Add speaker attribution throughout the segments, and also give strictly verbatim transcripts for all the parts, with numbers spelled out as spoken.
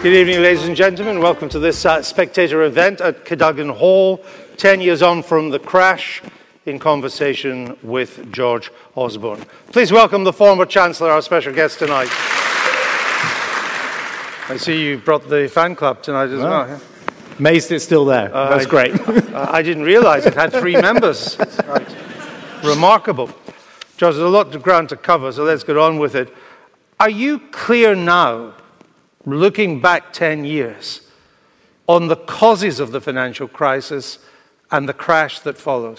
Speaker 1: Good evening, ladies and gentlemen. Welcome to this uh, spectator event at Cadogan Hall, ten years on from the crash, in conversation with George Osborne. Please welcome the former Chancellor, our special guest tonight. I see you brought the fan club tonight as well. well.
Speaker 2: Amazed it's still there. Uh, That's I, great.
Speaker 1: I, I didn't realise it had three members. Right. Remarkable. George, there's a lot of ground to cover, so let's get on with it. Are you clear now, looking back ten years, on the causes of the financial crisis and the crash that followed?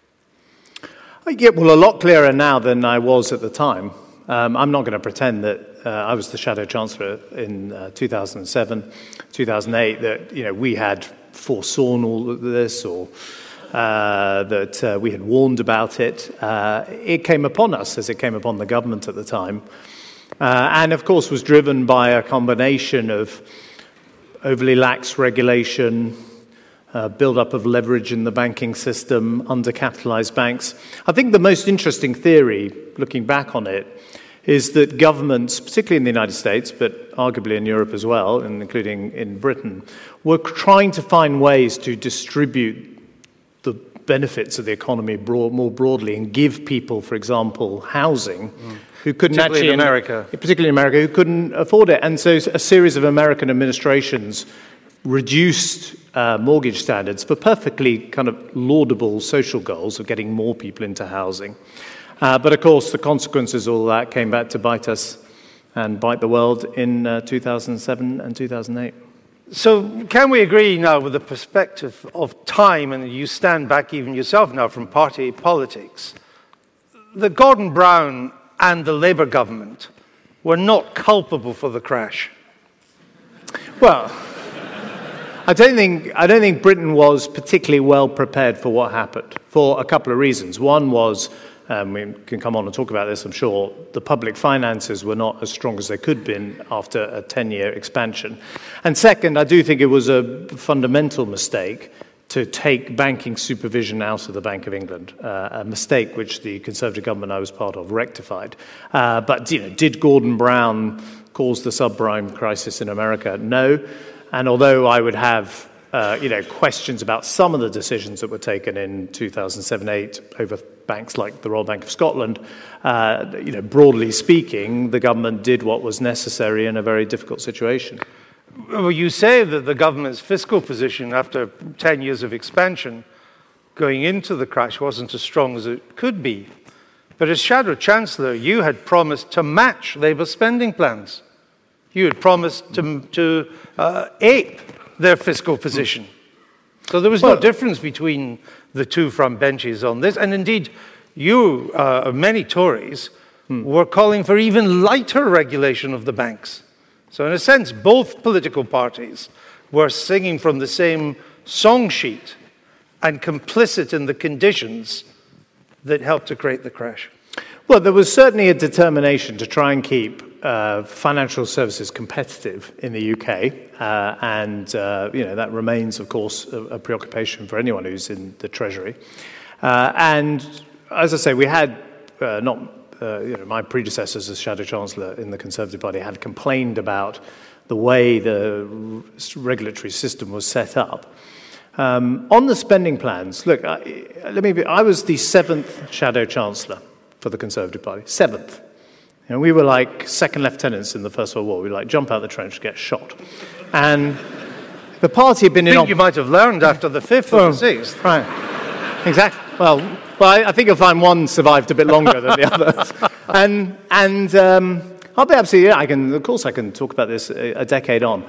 Speaker 2: I get, well, a lot clearer now than I was at the time. Um, I'm not going to pretend that uh, I was the Shadow Chancellor in uh, two thousand seven, two thousand eight, that you know we had foresawn all of this or uh, that uh, we had warned about it. Uh, it came upon us as it came upon the government at the time. Uh, and, of course, was driven by a combination of overly lax regulation, uh, build-up of leverage in the banking system, undercapitalized banks. I think the most interesting theory, looking back on it, is that governments, particularly in the United States, but arguably in Europe as well, and including in Britain, were trying to find ways to distribute the benefits of the economy broad, more broadly and give people, for example, housing, mm. who couldn't
Speaker 1: particularly
Speaker 2: actually,
Speaker 1: in America,
Speaker 2: particularly in America, who couldn't afford it. And so a series of American administrations reduced uh, mortgage standards for perfectly kind of laudable social goals of getting more people into housing. Uh, but of course, the consequences of all that came back to bite us and bite the world in uh, two thousand seven and two thousand eight.
Speaker 1: So can we agree now with the perspective of time, and you stand back even yourself now from party politics, that Gordon Brown and the Labour government were not culpable for the crash?
Speaker 2: Well, I don't think I don't think Britain was particularly well prepared for what happened for a couple of reasons. One was, um, we can come on and talk about this, I'm sure, the public finances were not as strong as they could have been after a ten-year expansion. And second, I do think it was a fundamental mistake to take banking supervision out of the Bank of England, uh, a mistake which the Conservative government I was part of rectified. Uh, but you know, did Gordon Brown cause the subprime crisis in America? No. And although I would have uh, you know, questions about some of the decisions that were taken in two thousand seven eight over banks like the Royal Bank of Scotland, uh, you know, broadly speaking, the government did what was necessary in a very difficult situation.
Speaker 1: Well, you say that the government's fiscal position after ten years of expansion going into the crash wasn't as strong as it could be. But as Shadow Chancellor, you had promised to match Labour's spending plans. You had promised to, to uh, ape their fiscal position. So there was well, no difference between the two front benches on this. And indeed, you, uh, many Tories, hmm. were calling for even lighter regulation of the banks. So in a sense, both political parties were singing from the same song sheet and complicit in the conditions that helped to create the crash.
Speaker 2: Well, there was certainly a determination to try and keep uh, financial services competitive in the U K, uh, and uh, you know that remains, of course, a, a preoccupation for anyone who's in the Treasury. Uh, and as I say, we had uh, not. Uh, you know, my predecessors as Shadow Chancellor in the Conservative Party had complained about the way the regulatory system was set up. Um, on the spending plans, look, I, let me be, I was the seventh Shadow Chancellor for the Conservative Party, seventh. You know, we were like second lieutenants in the First World War. We like jump out the trench, get shot. And the party had been
Speaker 1: I
Speaker 2: in...
Speaker 1: I think you might have learned after the fifth or the sixth.
Speaker 2: Right, exactly. Well, well, I, I think you'll find one survived a bit longer than the others. And, and um, I'll be absolutely, yeah, I can, of course I can talk about this a, a decade on.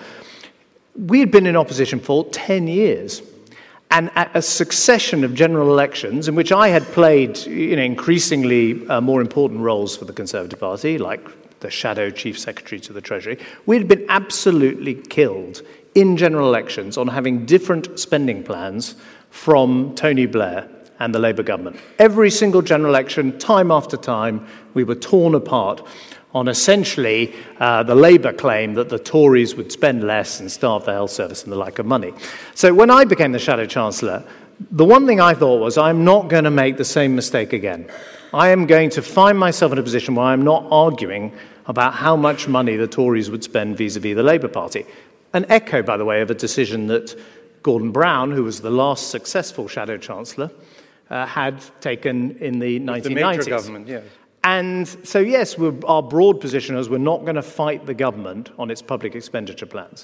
Speaker 2: We had been in opposition for ten years. And at a succession of general elections in which I had played you know, increasingly uh, more important roles for the Conservative Party, like the shadow chief secretary to the Treasury, we had been absolutely killed in general elections on having different spending plans from Tony Blair and the Labour government. Every single general election, time after time, we were torn apart on essentially uh, the Labour claim that the Tories would spend less and starve the health service and the like of money. So when I became the Shadow Chancellor, the one thing I thought was, I'm not going to make the same mistake again. I am going to find myself in a position where I'm not arguing about how much money the Tories would spend vis-à-vis the Labour Party. An echo, by the way, of a decision that Gordon Brown, who was the last successful Shadow Chancellor, uh, had taken in the nineteen nineties.
Speaker 1: The Major government, yes.
Speaker 2: And so, yes, we're, our broad position is we're not going to fight the government on its public expenditure plans.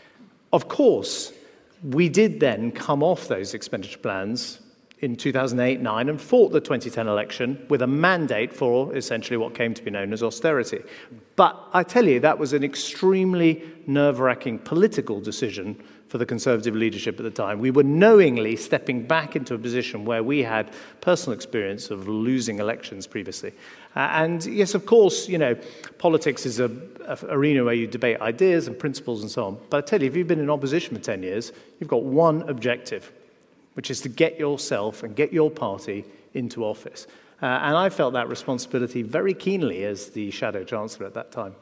Speaker 2: Of course, we did then come off those expenditure plans in two thousand eight nine and fought the twenty ten election with a mandate for essentially what came to be known as austerity. But I tell you, that was an extremely nerve-wracking political decision for the Conservative leadership at the time. We were knowingly stepping back into a position where we had personal experience of losing elections previously. Uh, and yes, of course, you know, politics is an arena where you debate ideas and principles and so on. But I tell you, if you've been in opposition for ten years, you've got one objective, which is to get yourself and get your party into office. Uh, and I felt that responsibility very keenly as the Shadow Chancellor at that time.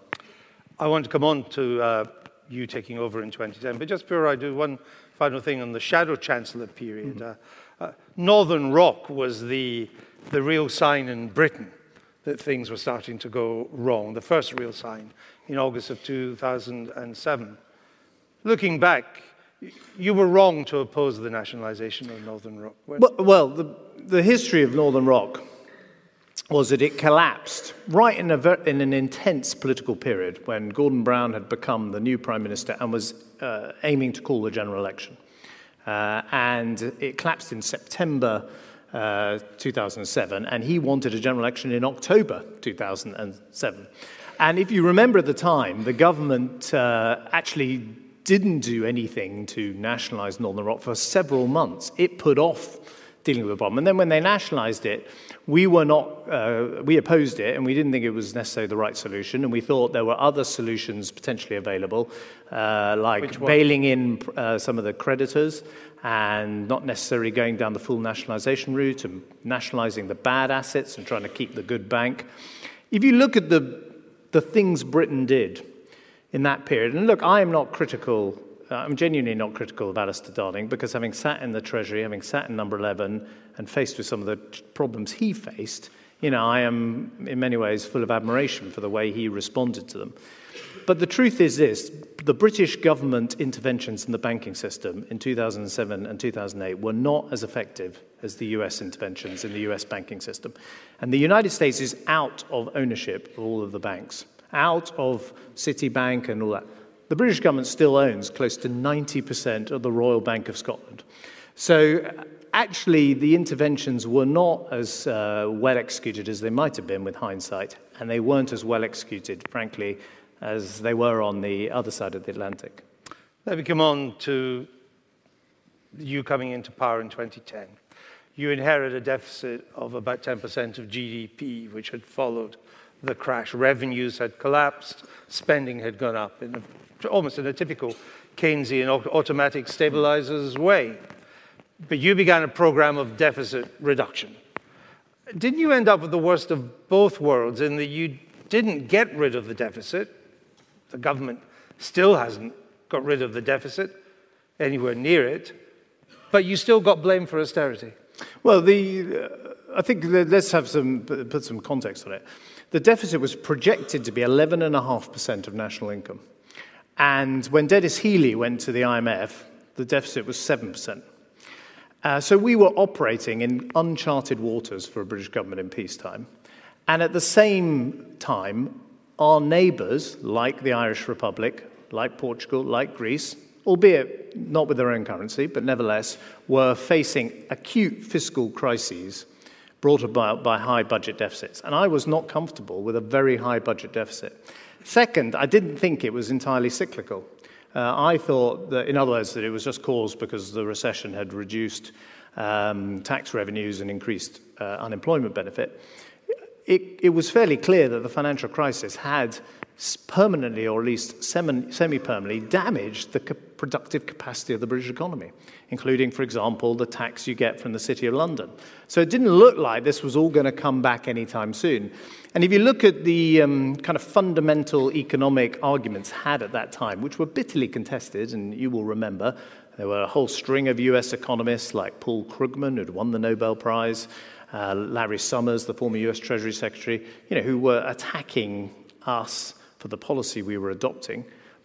Speaker 1: I want to come on to uh, you taking over in twenty ten, but just before I do, one final thing on the Shadow Chancellor period. Mm-hmm. uh, uh, Northern Rock was the, the real sign in Britain that things were starting to go wrong, the first real sign in August of two thousand seven. Looking back, you were wrong to oppose the nationalization of Northern Rock.
Speaker 2: Well, well the, the history of Northern Rock was that it collapsed right in, a ver- in an intense political period when Gordon Brown had become the new Prime Minister and was uh, aiming to call the general election. Uh, and it collapsed in September uh, two thousand seven, and he wanted a general election in October two thousand seven. And if you remember at the time, the government uh, actually didn't do anything to nationalize Northern Rock for several months. It put off dealing with the problem. And then when they nationalized it, we were not, uh, we opposed it, and we didn't think it was necessarily the right solution, and we thought there were other solutions potentially available, uh, like bailing in uh, some of the creditors and not necessarily going down the full nationalization route and nationalizing the bad assets and trying to keep the good bank. If you look at the, the things Britain did in that period, and look, I am not critical, uh, I'm genuinely not critical of Alistair Darling, because having sat in the Treasury, having sat in Number eleven, and faced with some of the problems he faced, you know, I am in many ways full of admiration for the way he responded to them. But the truth is this, the British government interventions in the banking system in two thousand seven and two thousand eight were not as effective as the U S interventions in the U S banking system. And the United States is out of ownership of all of the banks, out of Citibank and all that. The British government still owns close to ninety percent of the Royal Bank of Scotland. So actually, the interventions were not as uh, well executed as they might have been with hindsight, and they weren't as well executed, frankly, as they were on the other side of the Atlantic.
Speaker 1: Let me come on to you coming into power in twenty ten. You inherited a deficit of about ten percent of G D P, which had followed the crash. Revenues had collapsed, spending had gone up, in a, almost in a typical Keynesian automatic stabilizers way. But you began a program of deficit reduction. Didn't you end up with the worst of both worlds in that you didn't get rid of the deficit? The government still hasn't got rid of the deficit, anywhere near it, but you still got blamed for austerity.
Speaker 2: Well, the, uh, I think let's have some, put some context on it. The deficit was projected to be eleven point five percent of national income. And when Dennis Healey went to the I M F, the deficit was seven percent. Uh, so we were operating in uncharted waters for a British government in peacetime. And at the same time, our neighbours, like the Irish Republic, like Portugal, like Greece, albeit not with their own currency, but nevertheless, were facing acute fiscal crises brought about by high budget deficits. And I was not comfortable with a very high budget deficit. Second, I didn't think it was entirely cyclical. Uh, I thought that, in other words, that it was just caused because the recession had reduced um, tax revenues and increased uh, unemployment benefit. It, it was fairly clear that the financial crisis had permanently, or at least semi-permanently, damaged the productive capacity of the British economy, including, for example, the tax you get from the City of London. So it didn't look like this was all going to come back anytime soon. And if you look at the um, kind of fundamental economic arguments had at that time, which were bitterly contested, and you will remember, there were a whole string of U S economists like Paul Krugman, who'd won the Nobel Prize, uh, Larry Summers, the former U S Treasury Secretary, you know, who were attacking us for the policy we were adopting.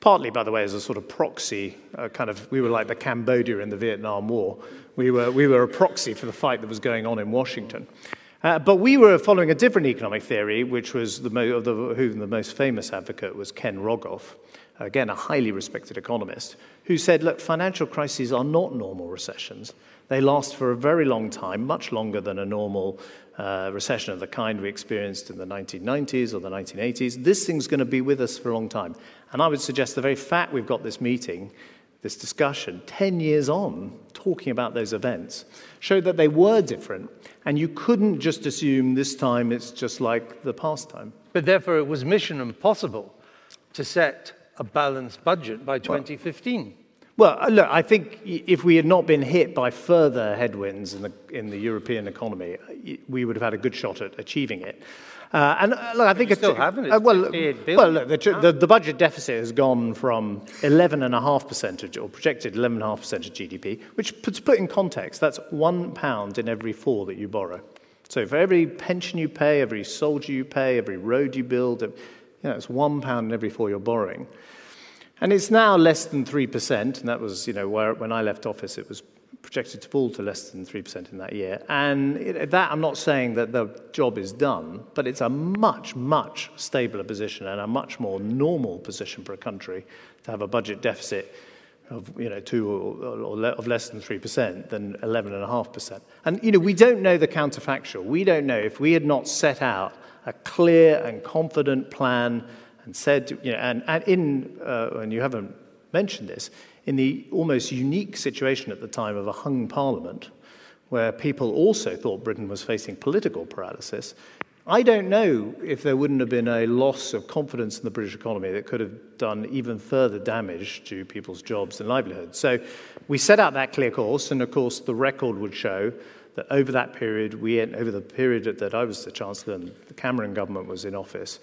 Speaker 2: partly, by the way, as a sort of proxy, uh, kind of, we were like the Cambodia in the Vietnam War. We were, we were a proxy for the fight that was going on in Washington. Uh, but we were following a different economic theory, which was the, mo- the who the most famous advocate was Ken Rogoff, again, a highly respected economist, who said, look, financial crises are not normal recessions. They last for a very long time, much longer than a normal uh, recession of the kind we experienced in the nineteen nineties or the nineteen eighties. This thing's going to be with us for a long time. And I would suggest the very fact we've got this meeting, this discussion, ten years on, talking about those events, showed that they were different. And you couldn't just assume this time it's just like the past time.
Speaker 1: But therefore, it was mission impossible to set a balanced budget by twenty fifteen.
Speaker 2: Well, well, look, I think if we had not been hit by further headwinds in the, in the European economy, we would have had a good shot at achieving it. Uh, and uh, look, I think
Speaker 1: you
Speaker 2: it's
Speaker 1: still haven't.
Speaker 2: Uh, well, well, look, the,
Speaker 1: oh.
Speaker 2: the, the budget deficit has gone from eleven point five percent of, or projected eleven point five percent of G D P, which, to put in context, that's one pound in every four that you borrow. So for every pension you pay, every soldier you pay, every road you build, you know, it's one pound in every four you're borrowing. And it's now less than three percent, and that was, you know, where, when I left office, it was projected to fall to less than three percent in that year. And it, that, I'm not saying that the job is done, but it's a much, much stabler position and a much more normal position for a country to have a budget deficit of, you know, two or, or le- of less than three percent than eleven point five percent. And, you know, we don't know the counterfactual. We don't know if we had not set out a clear and confident plan and said, you know, and, and in, uh, and you haven't mentioned this, in the almost unique situation at the time of a hung parliament, where people also thought Britain was facing political paralysis, I don't know if there wouldn't have been a loss of confidence in the British economy that could have done even further damage to people's jobs and livelihoods. So we set out that clear course, and of course the record would show that over that period, we over the period that I was the Chancellor and the Cameron government was in office,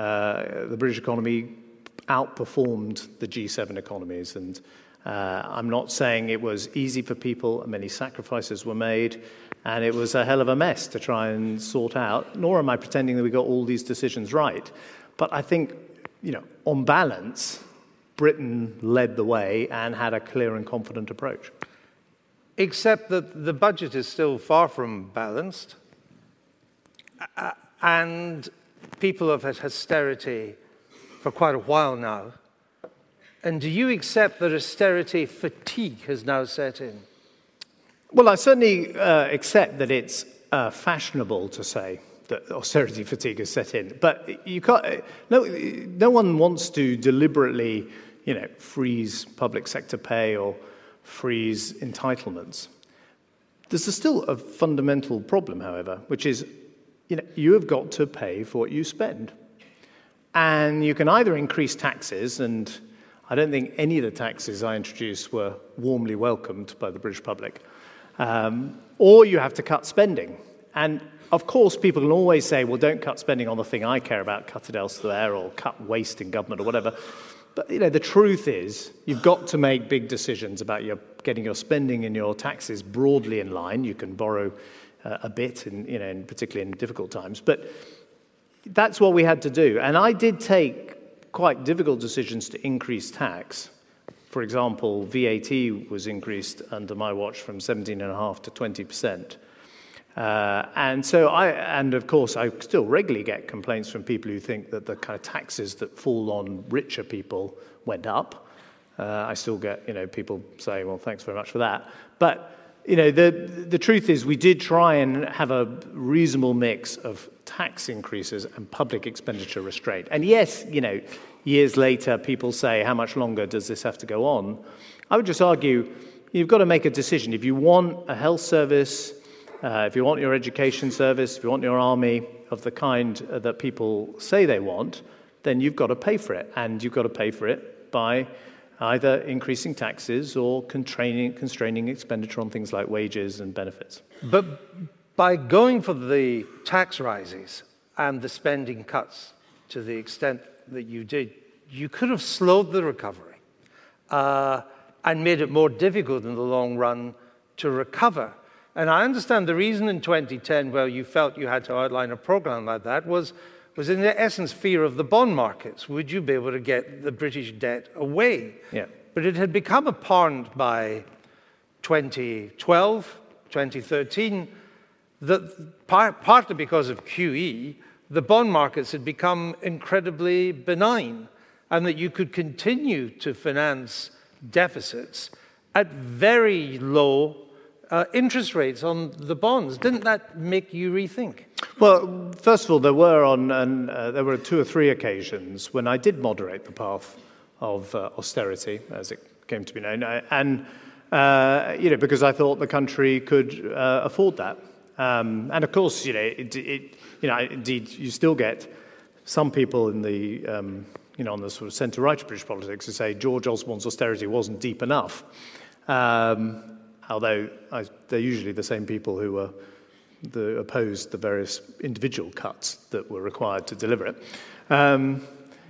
Speaker 2: uh, the British economy outperformed the G seven economies. And uh, I'm not saying it was easy for people, many sacrifices were made, and it was a hell of a mess to try and sort out, nor am I pretending that we got all these decisions right. But I think, you know, on balance, Britain led the way and had a clear and confident approach.
Speaker 1: Except that the budget is still far from balanced, uh, and people have had austerity for quite a while now. And do you accept that austerity fatigue has now set in?
Speaker 2: Well, I certainly uh, accept that it's uh, fashionable to say that austerity fatigue has set in. But you can't, no, no one wants to deliberately, you know, freeze public sector pay or freeze entitlements. There's still a fundamental problem, however, which is, you know, you have got to pay for what you spend. And you can either increase taxes, and I don't think any of the taxes I introduced were warmly welcomed by the British public, um, or you have to cut spending. And of course, people can always say, well, don't cut spending on the thing I care about, cut it elsewhere, or cut waste in government or whatever. But, you know, the truth is, you've got to make big decisions about your getting your spending and your taxes broadly in line. You can borrow uh, a bit, in, you know, in, particularly in difficult times. But that's what we had to do. And I did take quite difficult decisions to increase tax. For example, V A T was increased under my watch from seventeen point five to twenty percent. Uh, and so I, and of course, I still regularly get complaints from people who think that the kind of taxes that fall on richer people went up. Uh, I still get, you know, people saying, well, thanks very much for that. But, you know, the, the truth is we did try and have a reasonable mix of tax increases and public expenditure restraint. And yes, you know, years later, people say, how much longer does this have to go on? I would just argue, you've got to make a decision. If you want a health service, Uh, if you want your education service, if you want your army of the kind uh, that people say they want, then you've got to pay for it. And you've got to pay for it by either increasing taxes or constraining, constraining expenditure on things like wages and benefits.
Speaker 1: But by going for the tax rises and the spending cuts to the extent that you did, you could have slowed the recovery uh, and made it more difficult in the long run to recover. And I understand the reason in twenty ten, where you felt you had to outline a program like that, was, was in essence fear of the bond markets. Would you be able to get the British debt away?
Speaker 2: Yeah.
Speaker 1: But it had become apparent by twenty twelve, twenty thirteen, that par partly because of Q E, the bond markets had become incredibly benign, and that you could continue to finance deficits at very low uh, interest rates on the bonds. Didn't that make you rethink?
Speaker 2: Well, first of all, there were on and uh, there were two or three occasions when I did moderate the path of uh, austerity, as it came to be known, and uh, you know, because I thought the country could uh, afford that. Um, and of course, you know, it, it, you know, indeed, you still get some people in the, um, you know, on the sort of centre-right of British politics who say George Osborne's austerity wasn't deep enough. Um, although I, they're usually the same people who were the, opposed the various individual cuts that were required to deliver it. Um,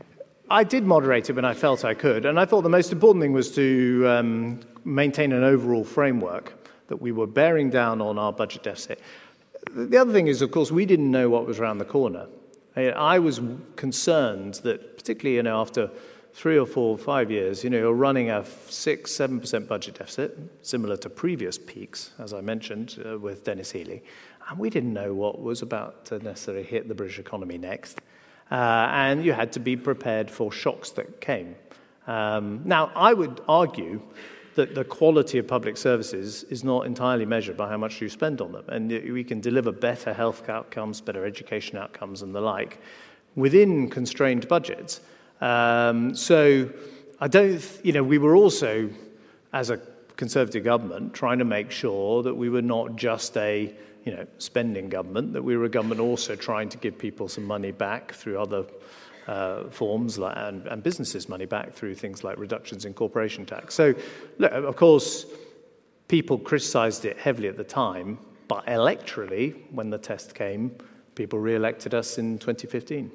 Speaker 2: I did moderate it when I felt I could, and I thought the most important thing was to um, maintain an overall framework that we were bearing down on our budget deficit. The other thing is, of course, we didn't know what was around the corner. I was concerned that, particularly, you know, after three or four or five years, you know, you're running a six, seven percent budget deficit, similar to previous peaks, as I mentioned, uh, with Dennis Healey, and we didn't know what was about to necessarily hit the British economy next. Uh, and you had to be prepared for shocks that came. Um, now, I would argue that the quality of public services is not entirely measured by how much you spend on them. And we can deliver better health outcomes, better education outcomes, and the like within constrained budgets. Um, so I don't, you know, we were also, as a Conservative government, trying to make sure that we were not just a, you know, spending government, that we were a government also trying to give people some money back through other Uh, forms like, and, and businesses money back through things like reductions in corporation tax. So, look, of course, people criticised it heavily at the time, but electorally, when the test came, people re-elected us in twenty fifteen.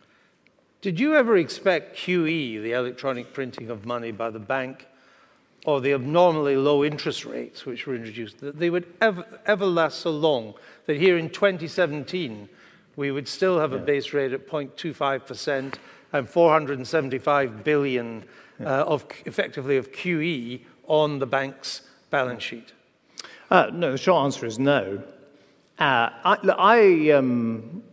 Speaker 1: Did you ever expect Q E, the electronic printing of money by the bank, or the abnormally low interest rates which were introduced, that they would ever, ever last so long, that here in twenty seventeen, we would still have yeah. a base rate at zero point two five percent and four hundred seventy-five billion yeah. uh, of effectively of Q E on the bank's balance sheet?
Speaker 2: Uh, no, the short answer is no. Uh, I, I um,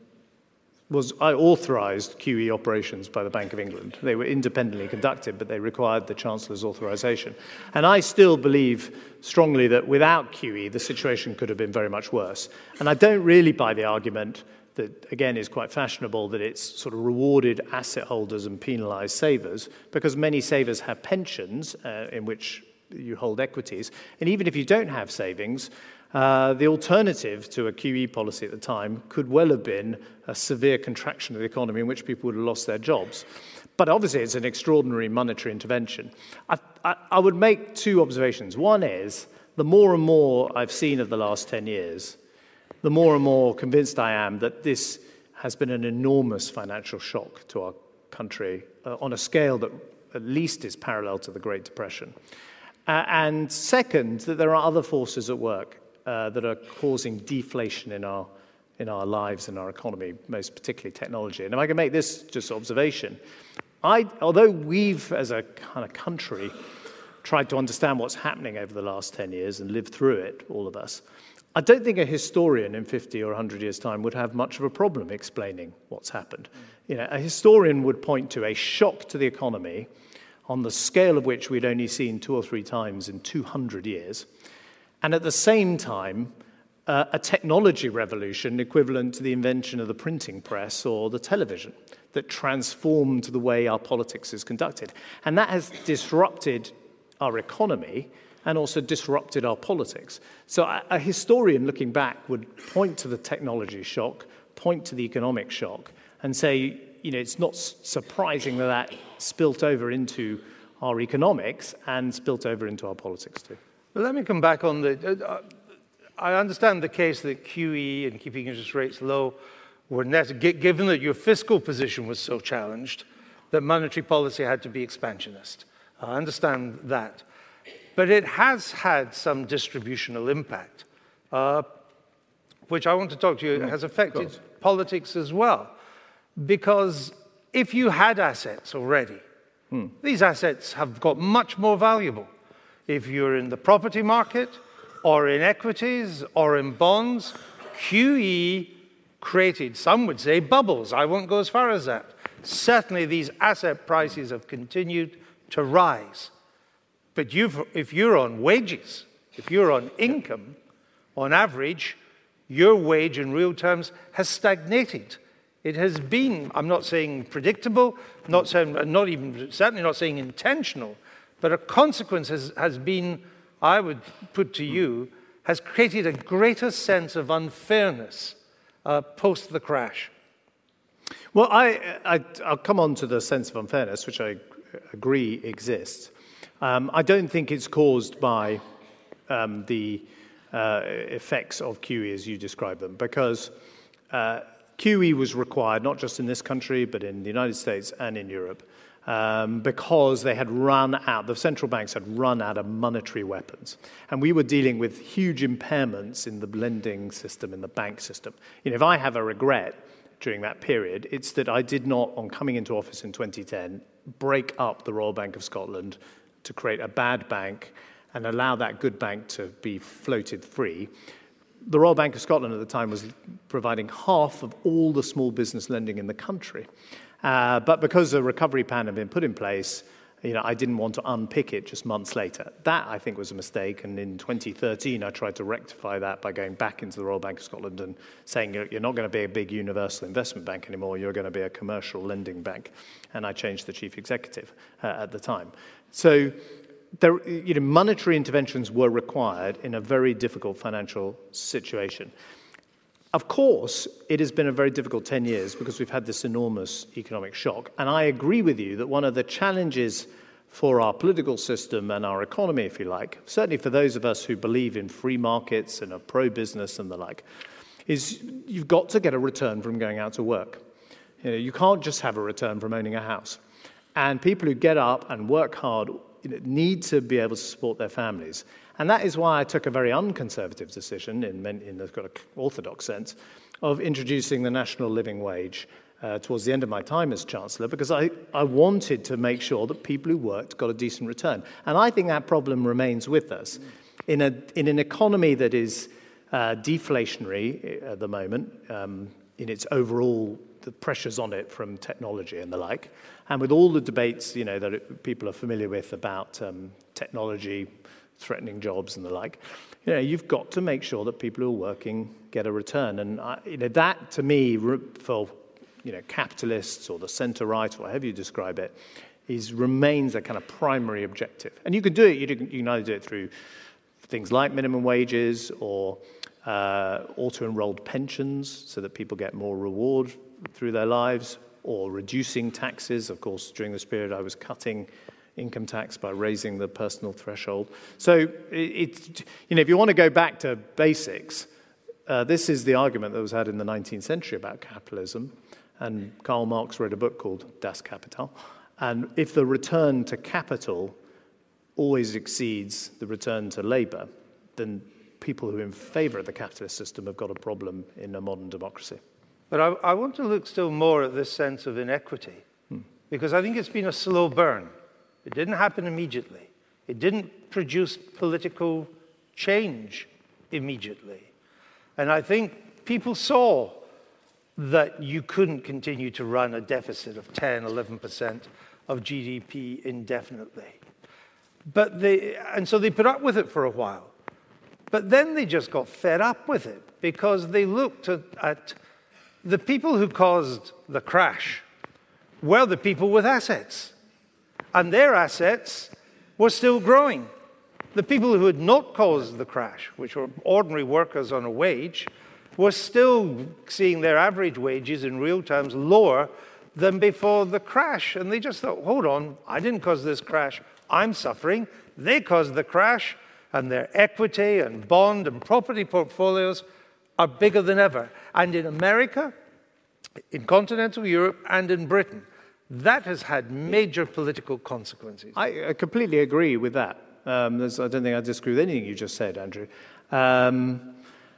Speaker 2: was I authorised Q E operations by the Bank of England. They were independently conducted, but they required the Chancellor's authorisation. And I still believe strongly that without Q E, the situation could have been very much worse. And I don't really buy the argument that, again, is quite fashionable, that it's sort of rewarded asset holders and penalised savers, because many savers have pensions uh, in which you hold equities. And even if you don't have savings, uh, the alternative to a Q E policy at the time could well have been a severe contraction of the economy in which people would have lost their jobs. But obviously, it's an extraordinary monetary intervention. I, I, I would make two observations. One is, the more and more I've seen of the last ten years, the more and more convinced I am that this has been an enormous financial shock to our country uh, on a scale that at least is parallel to the Great Depression. Uh, and second, that there are other forces at work uh, that are causing deflation in our, in our lives and our economy, most particularly technology. And if I can make this just observation, I, although we've, as a kind of country, tried to understand what's happening over the last ten years and lived through it, all of us, I don't think a historian in fifty or one hundred years' time would have much of a problem explaining what's happened. You know, a historian would point to a shock to the economy on the scale of which we'd only seen two or three times in two hundred years, and at the same time, uh, a technology revolution equivalent to the invention of the printing press or the television that transformed the way our politics is conducted. And that has disrupted our economy and also disrupted our politics. So a, a historian looking back would point to the technology shock, point to the economic shock, and say, you know, it's not surprising that that spilt over into our economics and spilt over into our politics too.
Speaker 1: Well, let me come back on the... Uh, I understand the case that Q E and keeping interest rates low were necessary, given that your fiscal position was so challenged, that monetary policy had to be expansionist. I understand that. But it has had some distributional impact, uh, which I want to talk to you, has affected politics as well. Because if you had assets already, hmm. these assets have got much more valuable. If you're in the property market, or in equities, or in bonds, Q E created, some would say, bubbles. I won't go as far as that. Certainly, these asset prices have continued to rise. But you've, if you're on wages, if you're on income, on average, your wage in real terms has stagnated. It has been, I'm not saying predictable, not saying, not even, certainly not saying intentional, but a consequence has, has been, I would put to you, has created a greater sense of unfairness uh, post the crash.
Speaker 2: Well, I, I, I'll come on to the sense of unfairness, which I agree exists. Um, I don't think it's caused by um, the uh, effects of Q E as you describe them, because uh, Q E was required not just in this country, but in the United States and in Europe, um, because they had run out, the central banks had run out of monetary weapons. And we were dealing with huge impairments in the lending system, in the bank system. You know, if I have a regret during that period, it's that I did not, on coming into office in twenty ten, break up the Royal Bank of Scotland to create a bad bank and allow that good bank to be floated free. The Royal Bank of Scotland at the time was providing half of all the small business lending in the country. Uh, but because a recovery plan had been put in place, you know, I didn't want to unpick it just months later. That, I think, was a mistake. And in twenty thirteen, I tried to rectify that by going back into the Royal Bank of Scotland and saying, you're not going to be a big universal investment bank anymore. You're going to be a commercial lending bank. And I changed the chief executive uh, at the time. So there, you know, monetary interventions were required in a very difficult financial situation. Of course, it has been a very difficult ten years because we've had this enormous economic shock. And I agree with you that one of the challenges for our political system and our economy, if you like, certainly for those of us who believe in free markets and are pro-business and the like, is you've got to get a return from going out to work. You know, you can't just have a return from owning a house. And people who get up and work hard, you know, need to be able to support their families. And that is why I took a very unconservative decision, in, in a kind of orthodox sense, of introducing the national living wage uh, towards the end of my time as Chancellor, because I, I wanted to make sure that people who worked got a decent return. And I think that problem remains with us. In, a, in an economy that is uh, deflationary at the moment, um, in its overall, the pressures on it from technology and the like, and with all the debates, you know, that it, people are familiar with about um, technology threatening jobs and the like, you know, you've got to make sure that people who are working get a return. And I, you know, that, to me, for you know, capitalists or the centre-right, or however you describe it, is remains a kind of primary objective. And you can do it. You can, you can either do it through things like minimum wages or uh, auto-enrolled pensions, so that people get more reward through their lives, or reducing taxes. Of course, during this period, I was cutting income tax by raising the personal threshold. So, it's, you know, if you want to go back to basics, uh, this is the argument that was had in the nineteenth century about capitalism. And Karl Marx wrote a book called Das Kapital. And if the return to capital always exceeds the return to labor, then people who are in favor of the capitalist system have got a problem in a modern democracy.
Speaker 1: But I, I want to look still more at this sense of inequity, hmm. because I think it's been a slow burn. It didn't happen immediately. It didn't produce political change immediately. And I think people saw that you couldn't continue to run a deficit of ten, eleven percent of G D P indefinitely. But they, and so they put up with it for a while. But then they just got fed up with it because they looked at, at the people who caused the crash were the people with assets. And their assets were still growing. The people who had not caused the crash, which were ordinary workers on a wage, were still seeing their average wages in real terms lower than before the crash. And they just thought, hold on, I didn't cause this crash. I'm suffering. They caused the crash, and their equity and bond and property portfolios are bigger than ever. And in America, in continental Europe, and in Britain, that has had major political consequences.
Speaker 2: I, I completely agree with that. Um, I don't think I disagree with anything you just said, Andrew. Um,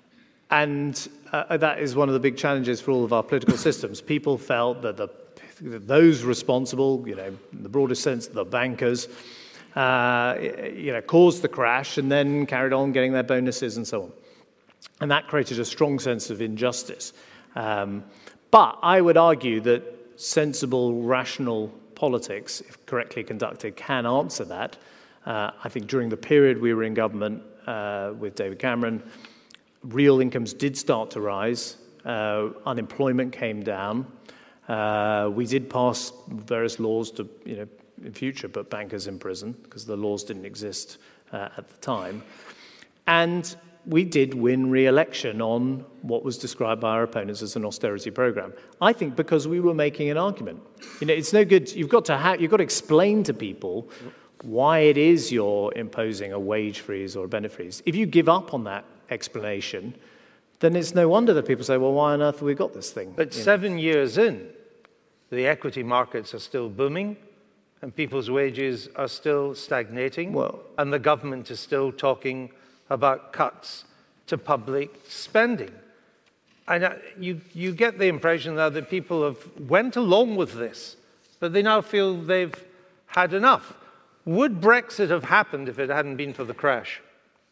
Speaker 2: And uh, that is one of the big challenges for all of our political systems. People felt that the, that those responsible, you know, in the broadest sense, the bankers, uh, you know, caused the crash and then carried on getting their bonuses and so on. And that created a strong sense of injustice. Um, but I would argue that sensible, rational politics, if correctly conducted, can answer that. Uh, I think during the period we were in government uh, with David Cameron, real incomes did start to rise. Uh, unemployment came down. Uh, we did pass various laws to, you know, in future put bankers in prison because the laws didn't exist uh, at the time. And we did win re-election on what was described by our opponents as an austerity program. I think because we were making an argument. You know, it's no good. You've got to have, you've got to explain to people why it is you're imposing a wage freeze or a benefit freeze. If you give up on that explanation, then it's no wonder that people say, well, why on earth have we got this thing?
Speaker 1: But
Speaker 2: you
Speaker 1: seven
Speaker 2: know?
Speaker 1: years in, the equity markets are still booming, and people's wages are still stagnating,
Speaker 2: well,
Speaker 1: and the government is still talking about cuts to public spending. And uh, you, you get the impression now that people have went along with this, but they now feel they've had enough. Would Brexit have happened if it hadn't been for the crash?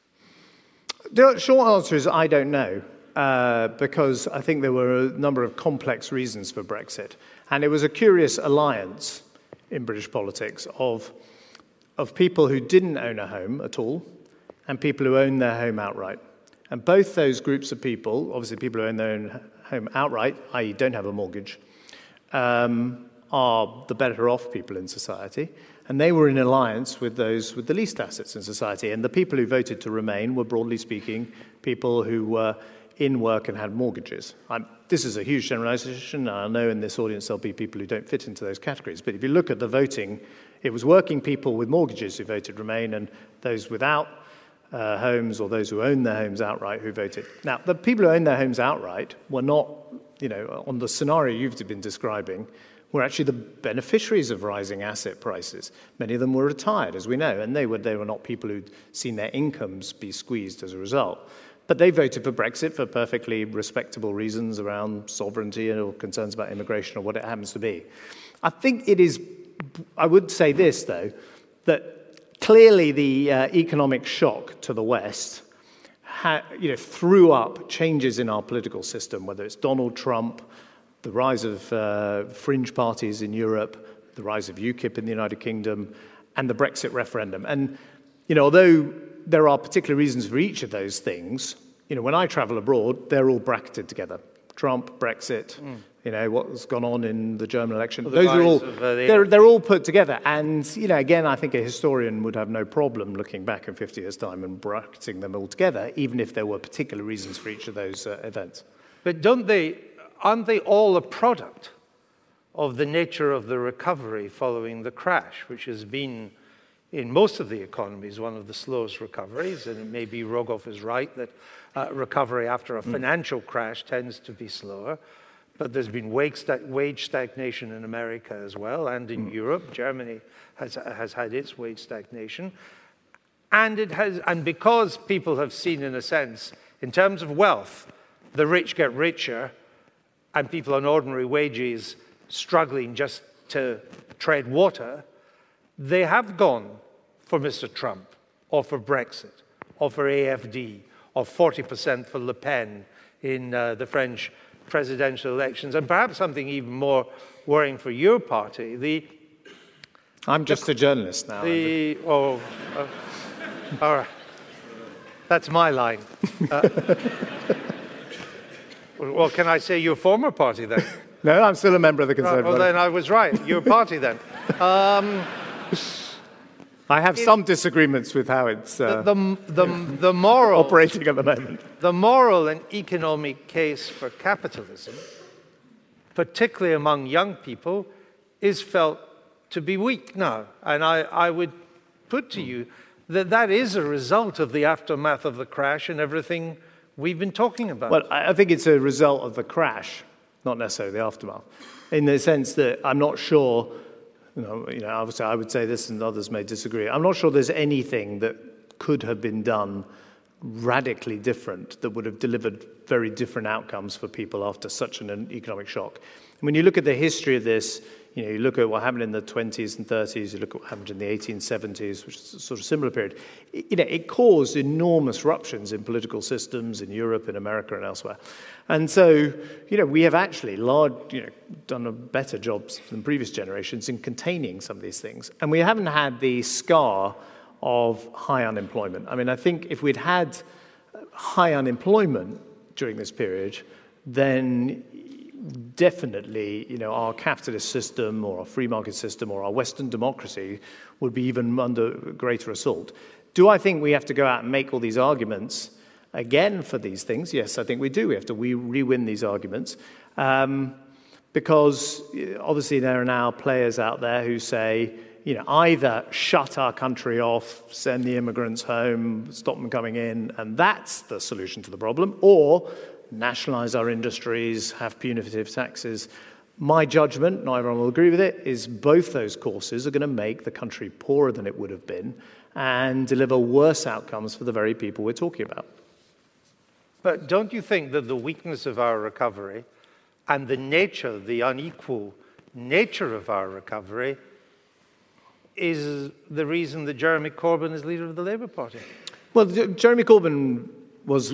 Speaker 2: The short answer is I don't know, uh, because I think there were a number of complex reasons for Brexit. And it was a curious alliance in British politics of, of people who didn't own a home at all and people who owned their home outright. And both those groups of people, obviously people who own their own home outright, that is don't have a mortgage, um, are the better off people in society. And they were in alliance with those with the least assets in society. And the people who voted to remain were, broadly speaking, people who were in work and had mortgages. I'm, this is a huge generalization. I know in this audience there'll be people who don't fit into those categories. But if you look at the voting, it was working people with mortgages who voted remain and those without uh, homes or those who own their homes outright who voted. Now, the people who own their homes outright were not, you know, on the scenario you've been describing, were actually the beneficiaries of rising asset prices. Many of them were retired, as we know, and they were, they were not people who'd seen their incomes be squeezed as a result. But they voted for Brexit for perfectly respectable reasons around sovereignty or concerns about immigration or what it happens to be. I think it is, I would say this, though, that clearly the uh, economic shock to the West ha, you know, threw up changes in our political system, whether it's Donald Trump, the rise of uh, fringe parties in Europe, the rise of UKIP in the United Kingdom, and the Brexit referendum. And, you know, although there are particular reasons for each of those things, you know, when I travel abroad, they're all bracketed together. Trump, Brexit, mm. you know, what's gone on in the German election.
Speaker 1: Well,
Speaker 2: those are all,
Speaker 1: of, uh, the
Speaker 2: they're, they're all put together. And, you know, again, I think a historian would have no problem looking back in fifty years' time and bracketing them all together, even if there were particular reasons for each of those uh, events.
Speaker 1: But don't they, aren't they all a product of the nature of the recovery following the crash, which has been, in most of the economies, one of the slowest recoveries, and maybe Rogoff is right that uh, recovery after a financial mm. crash tends to be slower, but there's been wage, sta wage stagnation in America as well, and in mm. Europe. Germany has, has had its wage stagnation. And, it has, and because people have seen, in a sense, in terms of wealth, the rich get richer, and people on ordinary wages struggling just to tread water, they have gone for Mister Trump, or for Brexit, or for A F D, or forty percent for Le Pen in uh, the French presidential elections, and perhaps something even more worrying for your party. The,
Speaker 2: I'm just the, a journalist now.
Speaker 1: The, oh, uh, all right. That's my line. Uh, well, can I say your former party then?
Speaker 2: No, I'm still a member of the Conservative
Speaker 1: Party. Well, then I was right. Your party then. Um,
Speaker 2: I have it, some disagreements with how it's uh,
Speaker 1: the, the, the, the moral,
Speaker 2: operating at the moment.
Speaker 1: The moral and economic case for capitalism, particularly among young people, is felt to be weak now. And I, I would put to you that that is a result of the aftermath of the crash and everything we've been talking about.
Speaker 2: Well, I think it's a result of the crash, not necessarily the aftermath, in the sense that I'm not sure, you know, you know, obviously I would say this and others may disagree, I'm not sure there's anything that could have been done radically different that would have delivered very different outcomes for people after such an economic shock. And when you look at the history of this, you know, you look at what happened in the twenties and thirties, you look at what happened in the eighteen seventies, which is a sort of similar period, it, you know, it caused enormous ruptions in political systems in Europe, in America, and elsewhere. And so, you know, we have actually large, you know, done a better job than previous generations in containing some of these things. And we haven't had the scar of high unemployment. I mean, I think if we'd had high unemployment during this period, then definitely, you know, our capitalist system or our free market system or our Western democracy would be even under greater assault. Do I think we have to go out and make all these arguments again for these things? Yes, I think we do. We have to re-win these arguments um, because obviously there are now players out there who say, you know, either shut our country off, send the immigrants home, stop them coming in, and that's the solution to the problem, or nationalize our industries, have punitive taxes. My judgment, not everyone will agree with it, is both those courses are going to make the country poorer than it would have been and deliver worse outcomes for the very people we're talking about.
Speaker 1: But don't you think that the weakness of our recovery and the nature, the unequal nature of our recovery is the reason that Jeremy Corbyn is leader of the Labour Party?
Speaker 2: Well, Jeremy Corbyn was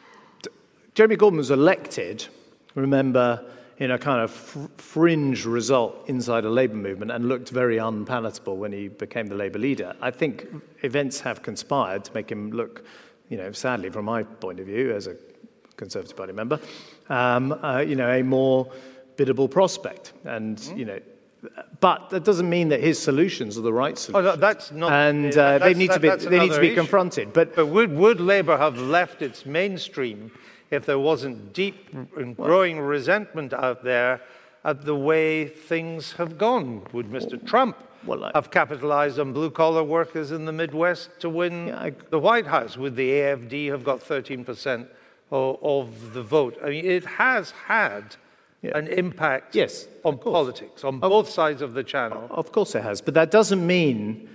Speaker 2: Jeremy Corbyn was elected, remember, in a kind of fr- fringe result inside a Labour movement and looked very unpalatable when he became the Labour leader. I think events have conspired to make him look, you know, sadly from my point of view as a Conservative Party member, um, uh, you know, a more biddable prospect. And, mm-hmm. you know, but that doesn't mean that his solutions are the right solutions.
Speaker 1: Oh, no, that's not.
Speaker 2: And uh,
Speaker 1: that's,
Speaker 2: they need
Speaker 1: that,
Speaker 2: to be they need to be
Speaker 1: issue.
Speaker 2: confronted. But,
Speaker 1: but would, would Labour have left its mainstream if there wasn't deep and growing well, resentment out there at the way things have gone? Would Mister Well, Trump well, I, have capitalized on blue-collar workers in the Midwest to win yeah, I, the White House? Would the A F D have got thirteen percent of, of the vote? I mean, it has had yeah. an impact
Speaker 2: yes,
Speaker 1: on politics, on of, both sides of the channel.
Speaker 2: Of course it has, but that doesn't mean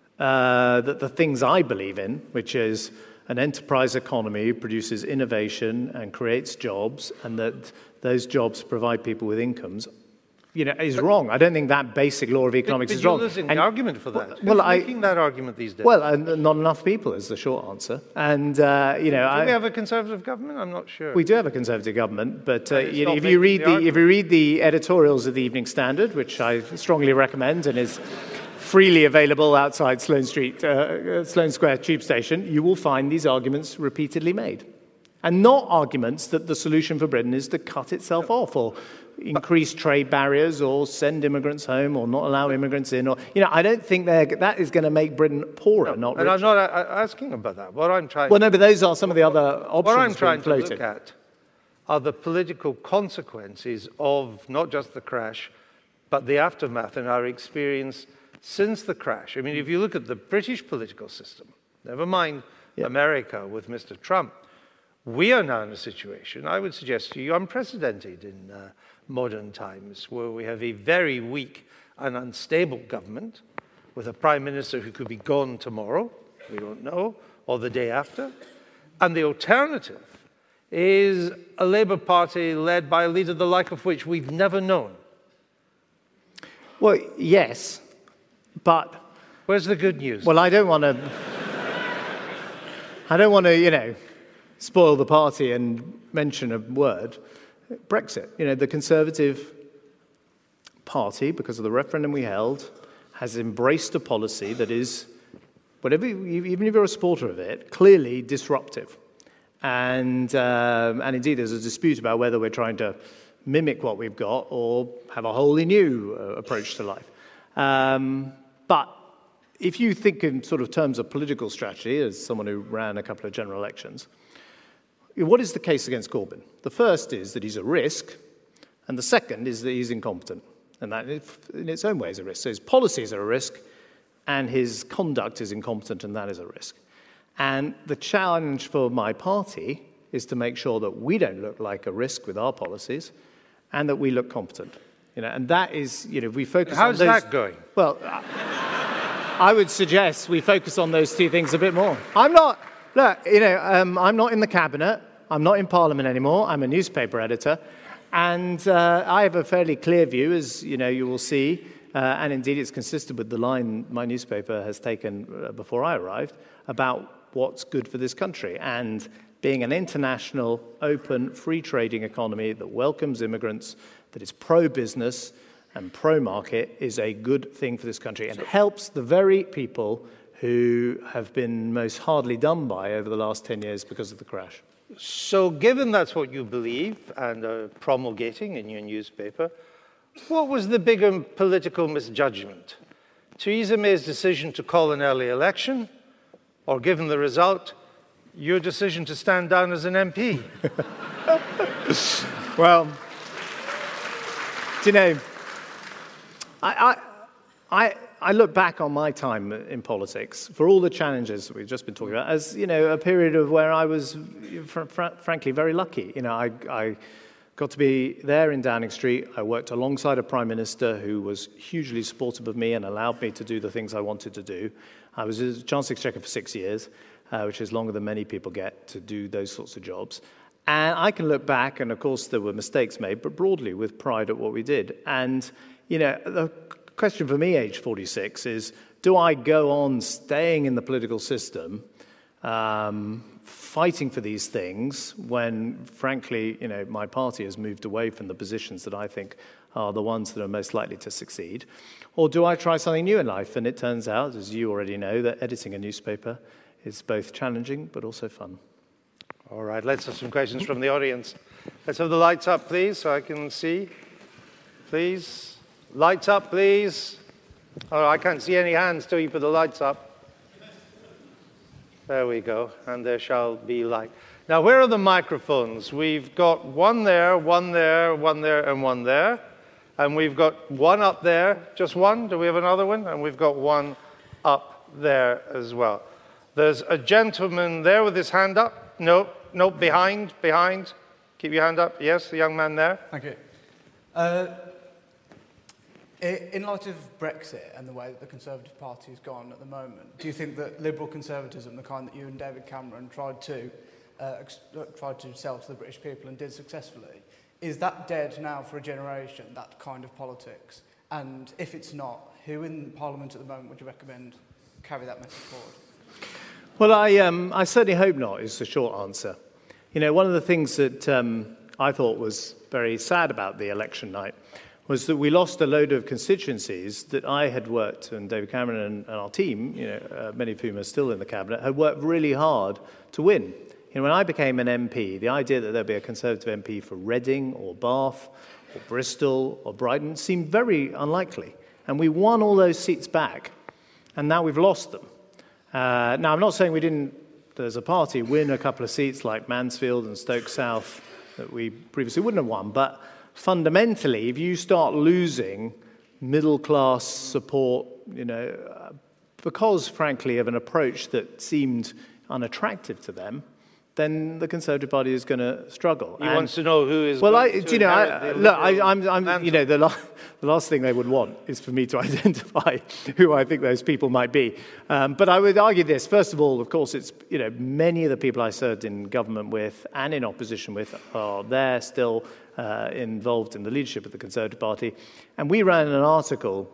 Speaker 2: uh, that the things I believe in, which is an enterprise economy produces innovation and creates jobs, and that those jobs provide people with incomes, you know, is but, wrong. I don't think that basic law of economics
Speaker 1: but
Speaker 2: is wrong.
Speaker 1: You're losing
Speaker 2: and,
Speaker 1: the argument for that.
Speaker 2: Well,
Speaker 1: Who's
Speaker 2: I,
Speaker 1: making that argument these days?
Speaker 2: Well, uh, not enough people is the short answer. And uh, you know,
Speaker 1: do
Speaker 2: I,
Speaker 1: we have a Conservative government? I'm not sure.
Speaker 2: We do have a Conservative government, but uh, you know, if you read the, the if you read the editorials of the Evening Standard, which I strongly recommend and is freely available outside Sloane Street, uh, Sloane Square Tube Station, you will find these arguments repeatedly made. And not arguments that the solution for Britain is to cut itself off or increase trade barriers or send immigrants home or not allow immigrants in. Or, you know, I don't think that is going to make Britain poorer, no, not richer.
Speaker 1: And I'm not uh, asking about that. What I'm trying
Speaker 2: Well, no, but those are some of the other options.
Speaker 1: What I'm trying to
Speaker 2: floated.
Speaker 1: look at are the political consequences of not just the crash, but the aftermath and our experience since the crash. I mean, if you look at the British political system, never mind yeah. America with Mister Trump, we are now in a situation, I would suggest to you, unprecedented in uh, modern times, where we have a very weak and unstable government with a prime minister who could be gone tomorrow, we don't know, or the day after. And the alternative is a Labour Party led by a leader the like of which we've never known.
Speaker 2: Well, yes. But
Speaker 1: where's the good news?
Speaker 2: Well, I don't want to. I don't want to, you know, spoil the party and mention a word. Brexit. You know, the Conservative Party, because of the referendum we held, has embraced a policy that is, whatever, even if you're a supporter of it, clearly disruptive. And um, and indeed, there's a dispute about whether we're trying to mimic what we've got or have a wholly new uh, approach to life. Um, But if you think in sort of terms of political strategy, as someone who ran a couple of general elections, what is the case against Corbyn? The first is that he's a risk, and the second is that he's incompetent. And that, in its own way, is a risk. So his policies are a risk, and his conduct is incompetent, and that is a risk. And the challenge for my party is to make sure that we don't look like a risk with our policies, and that we look competent. You know, and that is, you know, we focus
Speaker 1: How's
Speaker 2: on those...
Speaker 1: How's that going?
Speaker 2: Well, I would suggest we focus on those two things a bit more. I'm not... look, you know, um, I'm not in the cabinet. I'm not in Parliament anymore. I'm a newspaper editor. And uh, I have a fairly clear view, as you know, you will see, uh, and indeed it's consistent with the line my newspaper has taken uh, before I arrived, about what's good for this country. And being an international, open, free trading economy that welcomes immigrants, that is pro-business and pro-market, is a good thing for this country and helps the very people who have been most hardly done by over the last ten years because of the crash.
Speaker 1: So given that's what you believe and are promulgating in your newspaper, what was the bigger political misjudgment? Theresa May's decision to call an early election, or given the result, your decision to stand down as an M P?
Speaker 2: Well, do you know, I, I, I, I look back on my time in politics, for all the challenges that we've just been talking about, as, you know, a period of where I was, fr fr frankly, very lucky. You know, I, I got to be there in Downing Street. I worked alongside a Prime Minister who was hugely supportive of me and allowed me to do the things I wanted to do. I was Chancellor Exchequer for six years, uh, which is longer than many people get to do those sorts of jobs. And I can look back, and of course there were mistakes made, but broadly with pride at what we did. And, you know, the question for me, age forty-six, is do I go on staying in the political system, um, fighting for these things when, frankly, you know, my party has moved away from the positions that I think are the ones that are most likely to succeed? Or do I try something new in life? And it turns out, as you already know, that editing a newspaper is both challenging but also fun.
Speaker 1: All right, let's have some questions from the audience. Let's have the lights up, please, so I can see. Please. Lights up, please. Oh, I can't see any hands till you put the lights up. There we go, and there shall be light. Now, where are the microphones? We've got one there, one there, one there, and one there. And we've got one up there. Just one? Do we have another one? And we've got one up there as well. There's a gentleman there with his hand up. No, no, behind, behind. Keep your hand up. Yes, the young man there.
Speaker 3: Thank you. Uh, In light of Brexit and the way that the Conservative Party has gone at the moment, do you think that liberal conservatism, the kind that you and David Cameron tried to uh, tried to sell to the British people and did successfully, is that dead now for a generation, that kind of politics? And if it's not, who in Parliament at the moment would you recommend carry that message forward?
Speaker 2: Well, I, um, I certainly hope not, is the short answer. You know, one of the things that um, I thought was very sad about the election night was that we lost a load of constituencies that I had worked, and David Cameron and, and our team, you know, uh, many of whom are still in the cabinet, had worked really hard to win. You know, when I became an M P, the idea that there'd be a Conservative M P for Reading or Bath or Bristol or Brighton seemed very unlikely. And we won all those seats back, and now we've lost them. Uh, now, I'm not saying we didn't, as a party, win a couple of seats like Mansfield and Stoke South that we previously wouldn't have won, but fundamentally, if you start losing middle-class support, you know, because, frankly, of an approach that seemed unattractive to them, then the Conservative Party is going to struggle.
Speaker 1: He and, wants to know who is.
Speaker 2: Well,
Speaker 1: going
Speaker 2: I,
Speaker 1: to
Speaker 2: do you know, I, look, I, I'm, I'm, you know, the, la the last thing they would want is for me to identify who I think those people might be. Um, but I would argue this: first of all, of course, it's, you know, many of the people I served in government with and in opposition with are there still uh, involved in the leadership of the Conservative Party, and we ran an article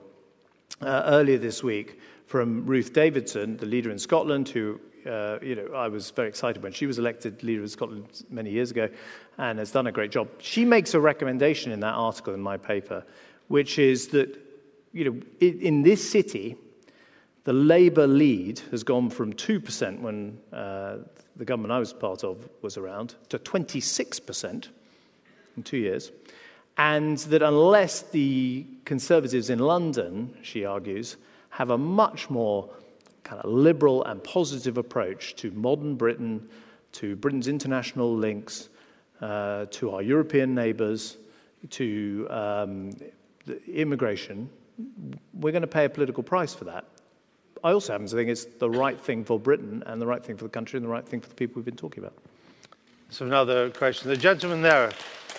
Speaker 2: uh, earlier this week from Ruth Davidson, the leader in Scotland, who. Uh, you know, I was very excited when she was elected leader of Scotland many years ago and has done a great job. She makes a recommendation in that article in my paper, which is that, you know, in, in this city, the Labour lead has gone from two percent when uh, the government I was part of was around to twenty-six percent in two years. And that unless the Conservatives in London, she argues, have a much more kind of liberal and positive approach to modern Britain, to Britain's international links, uh, to our European neighbours, to um, the immigration, we're going to pay a political price for that. I also happen to think it's the right thing for Britain and the right thing for the country and the right thing for the people we've been talking about.
Speaker 1: So another question. The gentleman there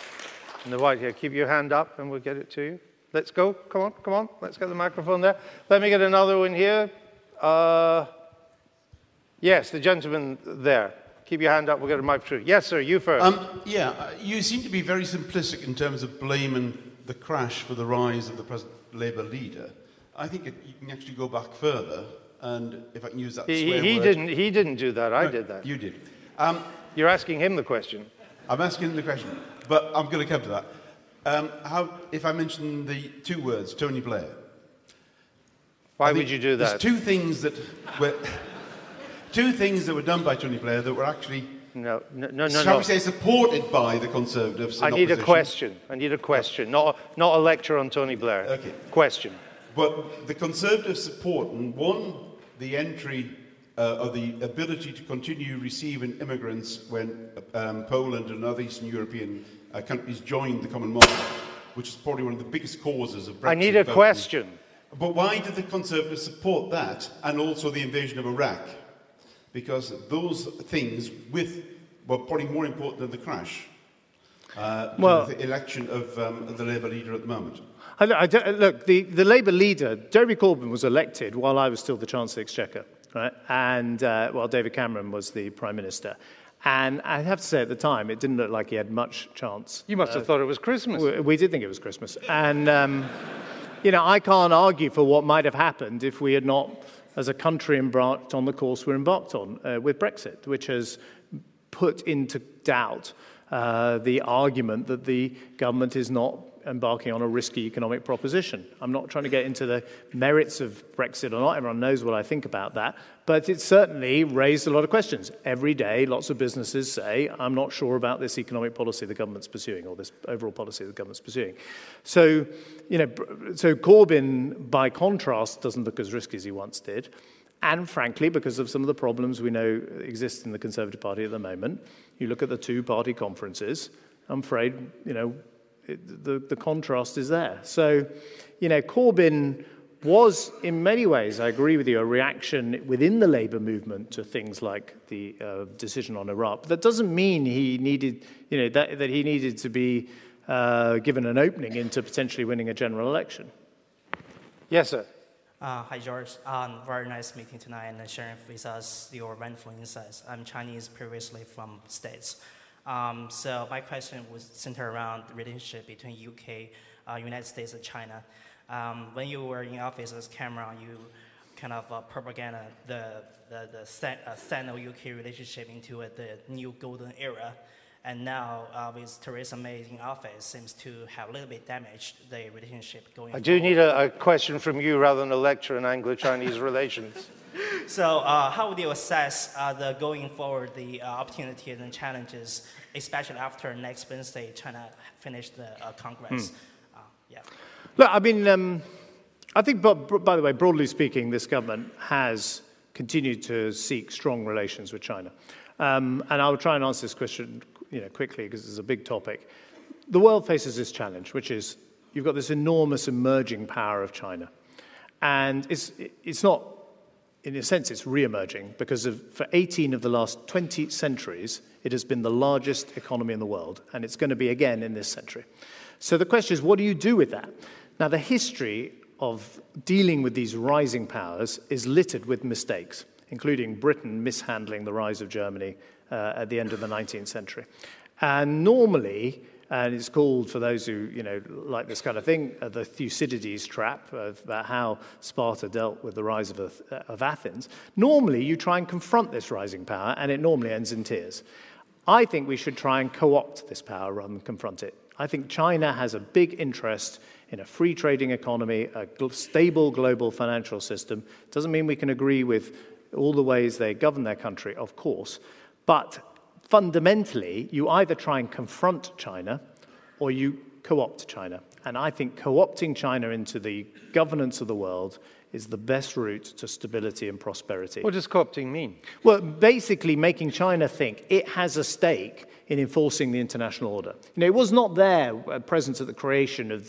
Speaker 1: in the white here, keep your hand up and we'll get it to you. Let's go. Come on, come on. Let's get the microphone there. Let me get another one here. Uh, Yes, the gentleman there. Keep your hand up, we'll get a mic through. Yes, sir, you first.
Speaker 4: Um, yeah, uh, you seem to be very simplistic in terms of blaming the crash for the rise of the present Labour leader. I think it, you can actually go back further, and if I can use that
Speaker 1: he,
Speaker 4: swear
Speaker 1: he
Speaker 4: word...
Speaker 1: Didn't, he didn't do that, I
Speaker 4: No,
Speaker 1: did that.
Speaker 4: You did. Um,
Speaker 1: You're asking him the question.
Speaker 4: I'm asking him the question, but I'm going to come to that. Um, how, if I mention the two words, Tony Blair...
Speaker 1: Why would you do that?
Speaker 4: There's two things that were... two things that were done by Tony Blair that were actually...
Speaker 1: No, no, no, no.
Speaker 4: Shall
Speaker 1: no.
Speaker 4: we say supported by the Conservatives?
Speaker 1: I
Speaker 4: in
Speaker 1: need
Speaker 4: opposition.
Speaker 1: a question. I need a question, not, not a lecture on Tony Blair.
Speaker 4: Okay.
Speaker 1: Question.
Speaker 4: But the Conservatives support, and one, the entry uh, of the ability to continue receiving immigrants when um, Poland and other Eastern European uh, countries joined the common market, which is probably one of the biggest causes of Brexit.
Speaker 1: I need a
Speaker 4: voting.
Speaker 1: question.
Speaker 4: But why did the Conservatives support that and also the invasion of Iraq? Because those things with, were probably more important than the crash. Uh,
Speaker 2: Well-
Speaker 4: the election of um, the Labour leader at the moment.
Speaker 2: I, I don't- look, the, the Labour leader, Jeremy Corbyn, was elected while I was still the Chancellor of the Exchequer, right? And uh, while David Cameron was the Prime Minister. And I have to say, at the time, it didn't look like he had much chance.
Speaker 1: You must have thought it was Christmas.
Speaker 2: We, we did think it was Christmas. And, um, you know, I can't argue for what might have happened if we had not, as a country, embarked on the course we're embarked on uh, with Brexit, which has put into doubt uh, the argument that the government is not embarking on a risky economic proposition. I'm not trying to get into the merits of Brexit or not. Everyone knows what I think about that. But it certainly raised a lot of questions. Every day, lots of businesses say, I'm not sure about this economic policy the government's pursuing or this overall policy the government's pursuing. So, you know, so Corbyn, by contrast, doesn't look as risky as he once did. And frankly, because of some of the problems we know exist in the Conservative Party at the moment, you look at the two party conferences, I'm afraid, you know, it, the, the contrast is there. So, you know, Corbyn was, in many ways, I agree with you, a reaction within the Labour movement to things like the uh, decision on Iraq. But that doesn't mean he needed, you know, that, that he needed to be uh, given an opening into potentially winning a general election.
Speaker 1: Yes, sir.
Speaker 5: Uh, hi, George. Um, very nice meeting tonight and sharing with us your wonderful insights. I'm Chinese, previously from States. Um, so my question was centered around the relationship between U K, uh, United States, and China. Um, when you were in office as Cameron, you kind of uh, propaganda the the, the uh, Sino-U K relationship into uh, the new golden era. And now, uh, with Theresa May in office, seems to have a little bit damaged the relationship going
Speaker 1: I do
Speaker 5: forward.
Speaker 1: need a, a question from you rather than a lecture on Anglo-Chinese relations.
Speaker 5: So uh, how would you assess uh, the going forward, the uh, opportunities and challenges, especially after next Wednesday, China finished the uh, Congress?
Speaker 2: Hmm.
Speaker 5: Uh, yeah.
Speaker 2: Look, I mean, um, I think, by, by the way, broadly speaking, this government has continued to seek strong relations with China. Um, and I will try and answer this question you know, quickly because it's a big topic. The world faces this challenge, which is you've got this enormous emerging power of China. And it's, it's not, in a sense, it's re-emerging because of, for eighteen of the last twenty centuries, it has been the largest economy in the world, and it's going to be again in this century. So the question is, what do you do with that? Now, the history of dealing with these rising powers is littered with mistakes, including Britain mishandling the rise of Germany uh, at the end of the nineteenth century. And normally, and it's called, for those who you know like this kind of thing, uh, the Thucydides trap of about how Sparta dealt with the rise of, uh, of Athens. Normally, you try and confront this rising power, and it normally ends in tears. I think we should try and co-opt this power rather than confront it. I think China has a big interest in a free trading economy, a gl- stable global financial system. Doesn't mean we can agree with all the ways they govern their country, of course, but fundamentally, you either try and confront China or you co-opt China. And I think co-opting China into the governance of the world is the best route to stability and prosperity.
Speaker 1: What does co-opting mean?
Speaker 2: Well, basically making China think it has a stake in enforcing the international order. You know, it was not there uh, present at the creation of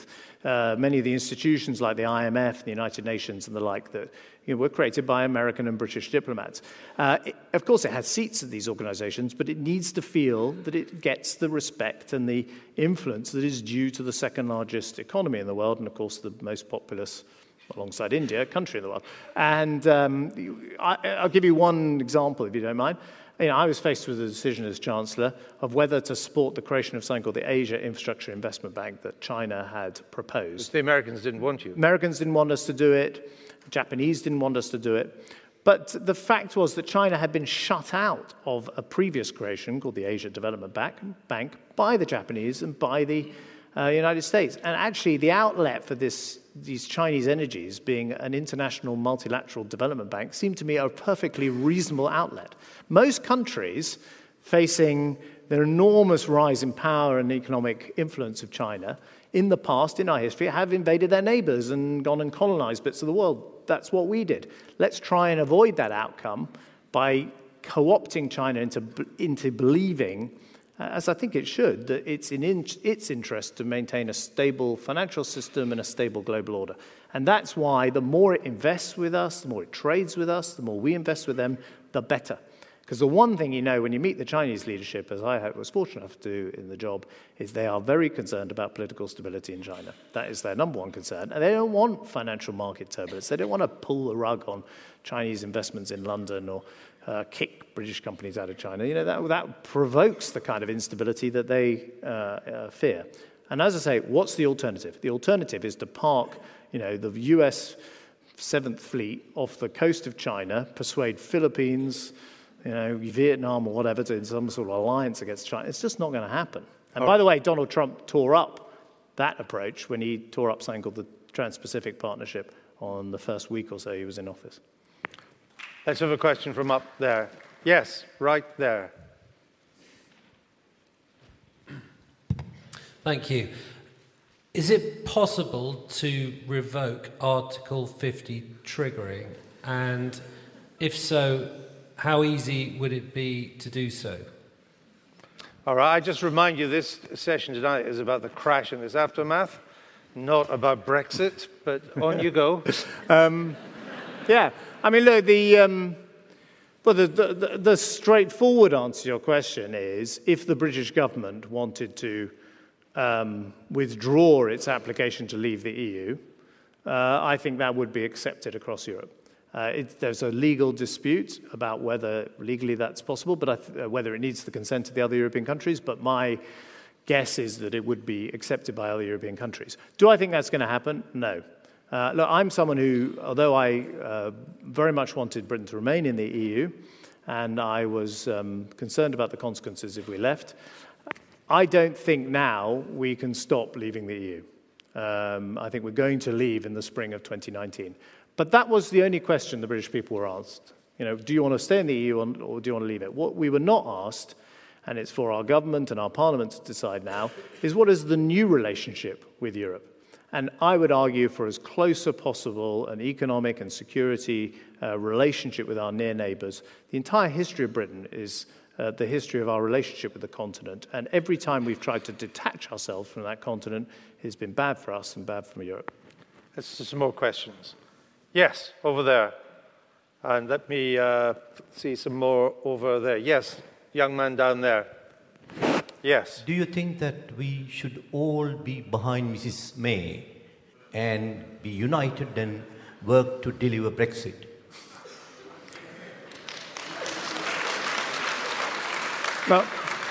Speaker 2: uh, many of the institutions like the I M F, the United Nations and the like that you know, were created by American and British diplomats. Uh, it, of course, it has seats at these organizations, but it needs to feel that it gets the respect and the influence that is due to the second largest economy in the world and, of course, the most populous, alongside India, country in the world. And um, I, I'll give you one example, if you don't mind. You know, I was faced with a decision as Chancellor of whether to support the creation of something called the Asia Infrastructure Investment Bank that China had proposed.
Speaker 1: The Americans didn't want you.
Speaker 2: Americans didn't want us to do it. The Japanese didn't want us to do it. But the fact was that China had been shut out of a previous creation called the Asia Development Bank by the Japanese and by the uh, United States. And actually, the outlet for this, these Chinese energies being an international multilateral development bank seemed to me a perfectly reasonable outlet. Most countries facing the enormous rise in power and economic influence of China in the past, in our history, have invaded their neighbors and gone and colonized bits of the world. That's what we did. Let's try and avoid that outcome by co-opting China into, into believing, uh, as I think it should, that it's in, in its interest to maintain a stable financial system and a stable global order. And that's why the more it invests with us, the more it trades with us, the more we invest with them, the better. Because the one thing you know when you meet the Chinese leadership, as I was fortunate enough to do in the job, is they are very concerned about political stability in China. That is their number one concern. And they don't want financial market turbulence. They don't want to pull the rug on Chinese investments in London or uh, kick British companies out of China. You know, that, that provokes the kind of instability that they uh, uh, fear. And as I say, what's the alternative? The alternative is to park, you know, the U S Seventh Fleet off the coast of China, persuade Philippines, you know, Vietnam or whatever, to some sort of alliance against China. It's just not going to happen. And by the way, Donald Trump tore up that approach when he tore up something called the Trans-Pacific Partnership on the first week or so he was in office.
Speaker 1: Let's have a question from up there. Yes, right there.
Speaker 6: Thank you. Is it possible to revoke Article fifty triggering? And if so, how easy would it be to do so?
Speaker 1: All right, I just remind you this session tonight is about the crash and its aftermath, not about Brexit, but on you go.
Speaker 2: um, yeah, I mean, look, the, um, well, the, the, the straightforward answer to your question is if the British government wanted to um, withdraw its application to leave the E U, uh, I think that would be accepted across Europe. Uh, it, there's a legal dispute about whether legally that's possible, but I th- uh, whether it needs the consent of the other European countries. But my guess is that it would be accepted by other European countries. Do I think that's going to happen? No. Uh, look, I'm someone who, although I uh, very much wanted Britain to remain in the E U, and I was um, concerned about the consequences if we left, I don't think now we can stop leaving the E U. Um, I think we're going to leave in the spring of twenty nineteen. But that was the only question the British people were asked. You know, do you want to stay in the E U or do you want to leave it? What we were not asked, and it's for our government and our parliament to decide now, is what is the new relationship with Europe? And I would argue for as close as possible an economic and security uh, relationship with our near neighbours. The entire history of Britain is uh, the history of our relationship with the continent. And every time we've tried to detach ourselves from that continent, it's been bad for us and bad for Europe.
Speaker 1: Let's see some more questions. Yes, over there. And let me uh, see some more over there. Yes, young man down there. Yes.
Speaker 7: Do you think that we should all be behind Missus May and be united and work to deliver Brexit?
Speaker 2: Well,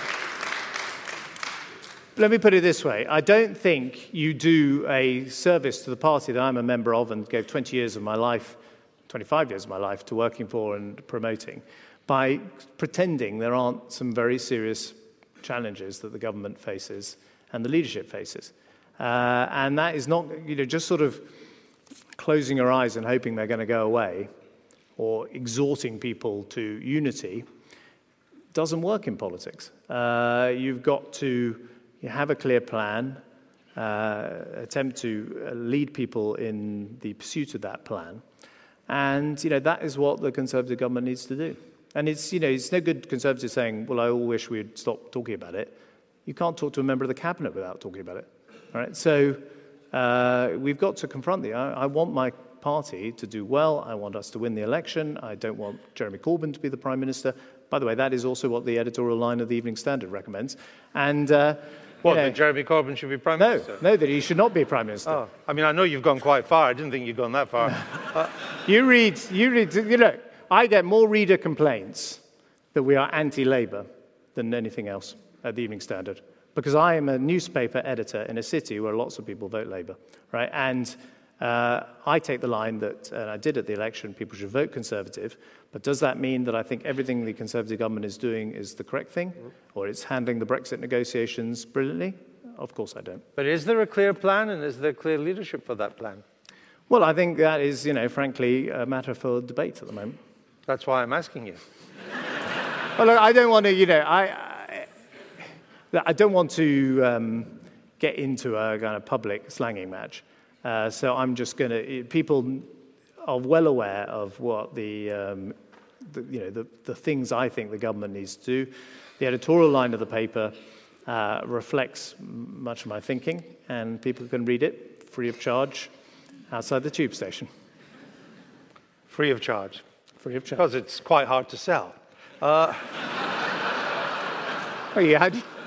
Speaker 2: let me put it this way. I don't think you do a service to the party that I'm a member of and gave twenty years of my life, twenty-five years of my life to working for and promoting by pretending there aren't some very serious challenges that the government faces and the leadership faces. Uh, and that is not, you know, just sort of closing your eyes and hoping they're going to go away or exhorting people to unity doesn't work in politics. Uh, you've got to You have a clear plan, uh, attempt to lead people in the pursuit of that plan. And, you know, that is what the Conservative government needs to do. And it's, you know, it's no good Conservatives saying, well, I all wish we'd stop talking about it. You can't talk to a member of the cabinet without talking about it. All right? So uh, we've got to confront the. I, I want my party to do well. I want us to win the election. I don't want Jeremy Corbyn to be the Prime Minister. By the way, that is also what the editorial line of the Evening Standard recommends. And uh,
Speaker 1: what,
Speaker 2: you know,
Speaker 1: that Jeremy Corbyn should be Prime
Speaker 2: no,
Speaker 1: Minister?
Speaker 2: No, that he should not be Prime Minister.
Speaker 1: Oh, I mean, I know you've gone quite far. I didn't think you'd gone that far. uh,
Speaker 2: you read, you read, you know, I get more reader complaints that we are anti-Labour than anything else at the Evening Standard, because I am a newspaper editor in a city where lots of people vote Labour, right? And uh, I take the line that, and I did at the election, people should vote Conservative. But does that mean that I think everything the Conservative government is doing is the correct thing, or it's handling the Brexit negotiations brilliantly? Of course I don't.
Speaker 1: But is there a clear plan, and is there clear leadership for that plan?
Speaker 2: Well, I think that is, you know, frankly, a matter for debate at the moment.
Speaker 1: That's why I'm asking you.
Speaker 2: Well, look, I don't want to, you know, I, I, I don't want to um, get into a kind of public slanging match. Uh, so I'm just going to, people are well aware of what the, um, the you know, the, the things I think the government needs to do. The editorial line of the paper uh, reflects much of my thinking, and people can read it free of charge outside the tube station.
Speaker 1: Free of charge?
Speaker 2: Free of charge.
Speaker 1: Because it's quite hard to sell. Uh,
Speaker 2: oh, yeah.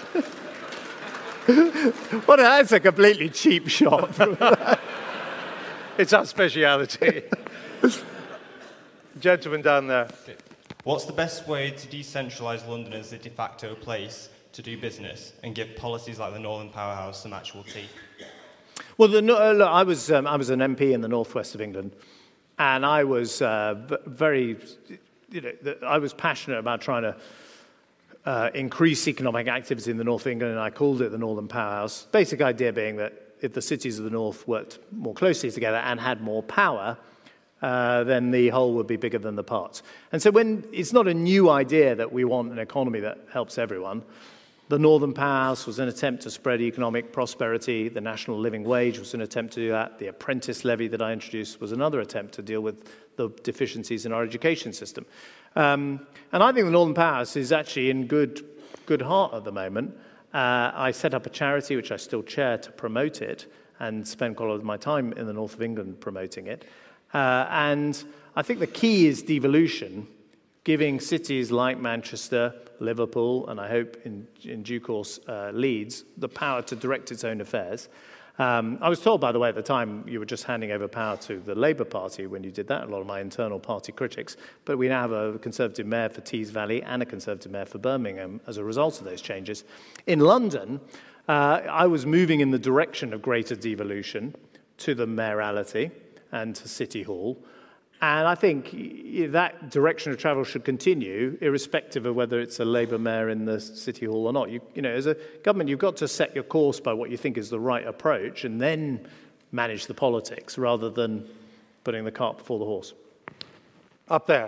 Speaker 2: Well, that's a completely cheap shot.
Speaker 1: It's our speciality. Gentleman down there.
Speaker 8: What's the best way to decentralise London as a de facto place to do business and give policies like the Northern Powerhouse some actual teeth?
Speaker 2: Well, the, uh, look, I was um, I was an M P in the northwest of England, and I was uh, very, you know, the, I was passionate about trying to uh, increase economic activity in the north of England, and I called it the Northern Powerhouse. Basic idea being that if the cities of the north worked more closely together and had more power, uh, then the whole would be bigger than the parts. And so when it's not a new idea that we want an economy that helps everyone. The Northern Powerhouse was an attempt to spread economic prosperity. The national living wage was an attempt to do that. The apprentice levy that I introduced was another attempt to deal with the deficiencies in our education system. Um, and I think the Northern Powerhouse is actually in good, good heart at the moment. Uh, I set up a charity, which I still chair, to promote it and spend quite a lot of my time in the north of England promoting it. Uh, and I think the key is devolution, giving cities like Manchester, Liverpool, and I hope in, in due course uh, Leeds, the power to direct its own affairs. Um, I was told, by the way, at the time you were just handing over power to the Labour Party when you did that, a lot of my internal party critics, but we now have a Conservative mayor for Tees Valley and a Conservative mayor for Birmingham as a result of those changes. In London, uh, I was moving in the direction of greater devolution to the mayoralty and to City Hall. And I think that direction of travel should continue, irrespective of whether it's a Labour mayor in the City Hall or not. You, you know, as a government, you've got to set your course by what you think is the right approach and then manage the politics rather than putting the cart before the horse.
Speaker 1: Up there.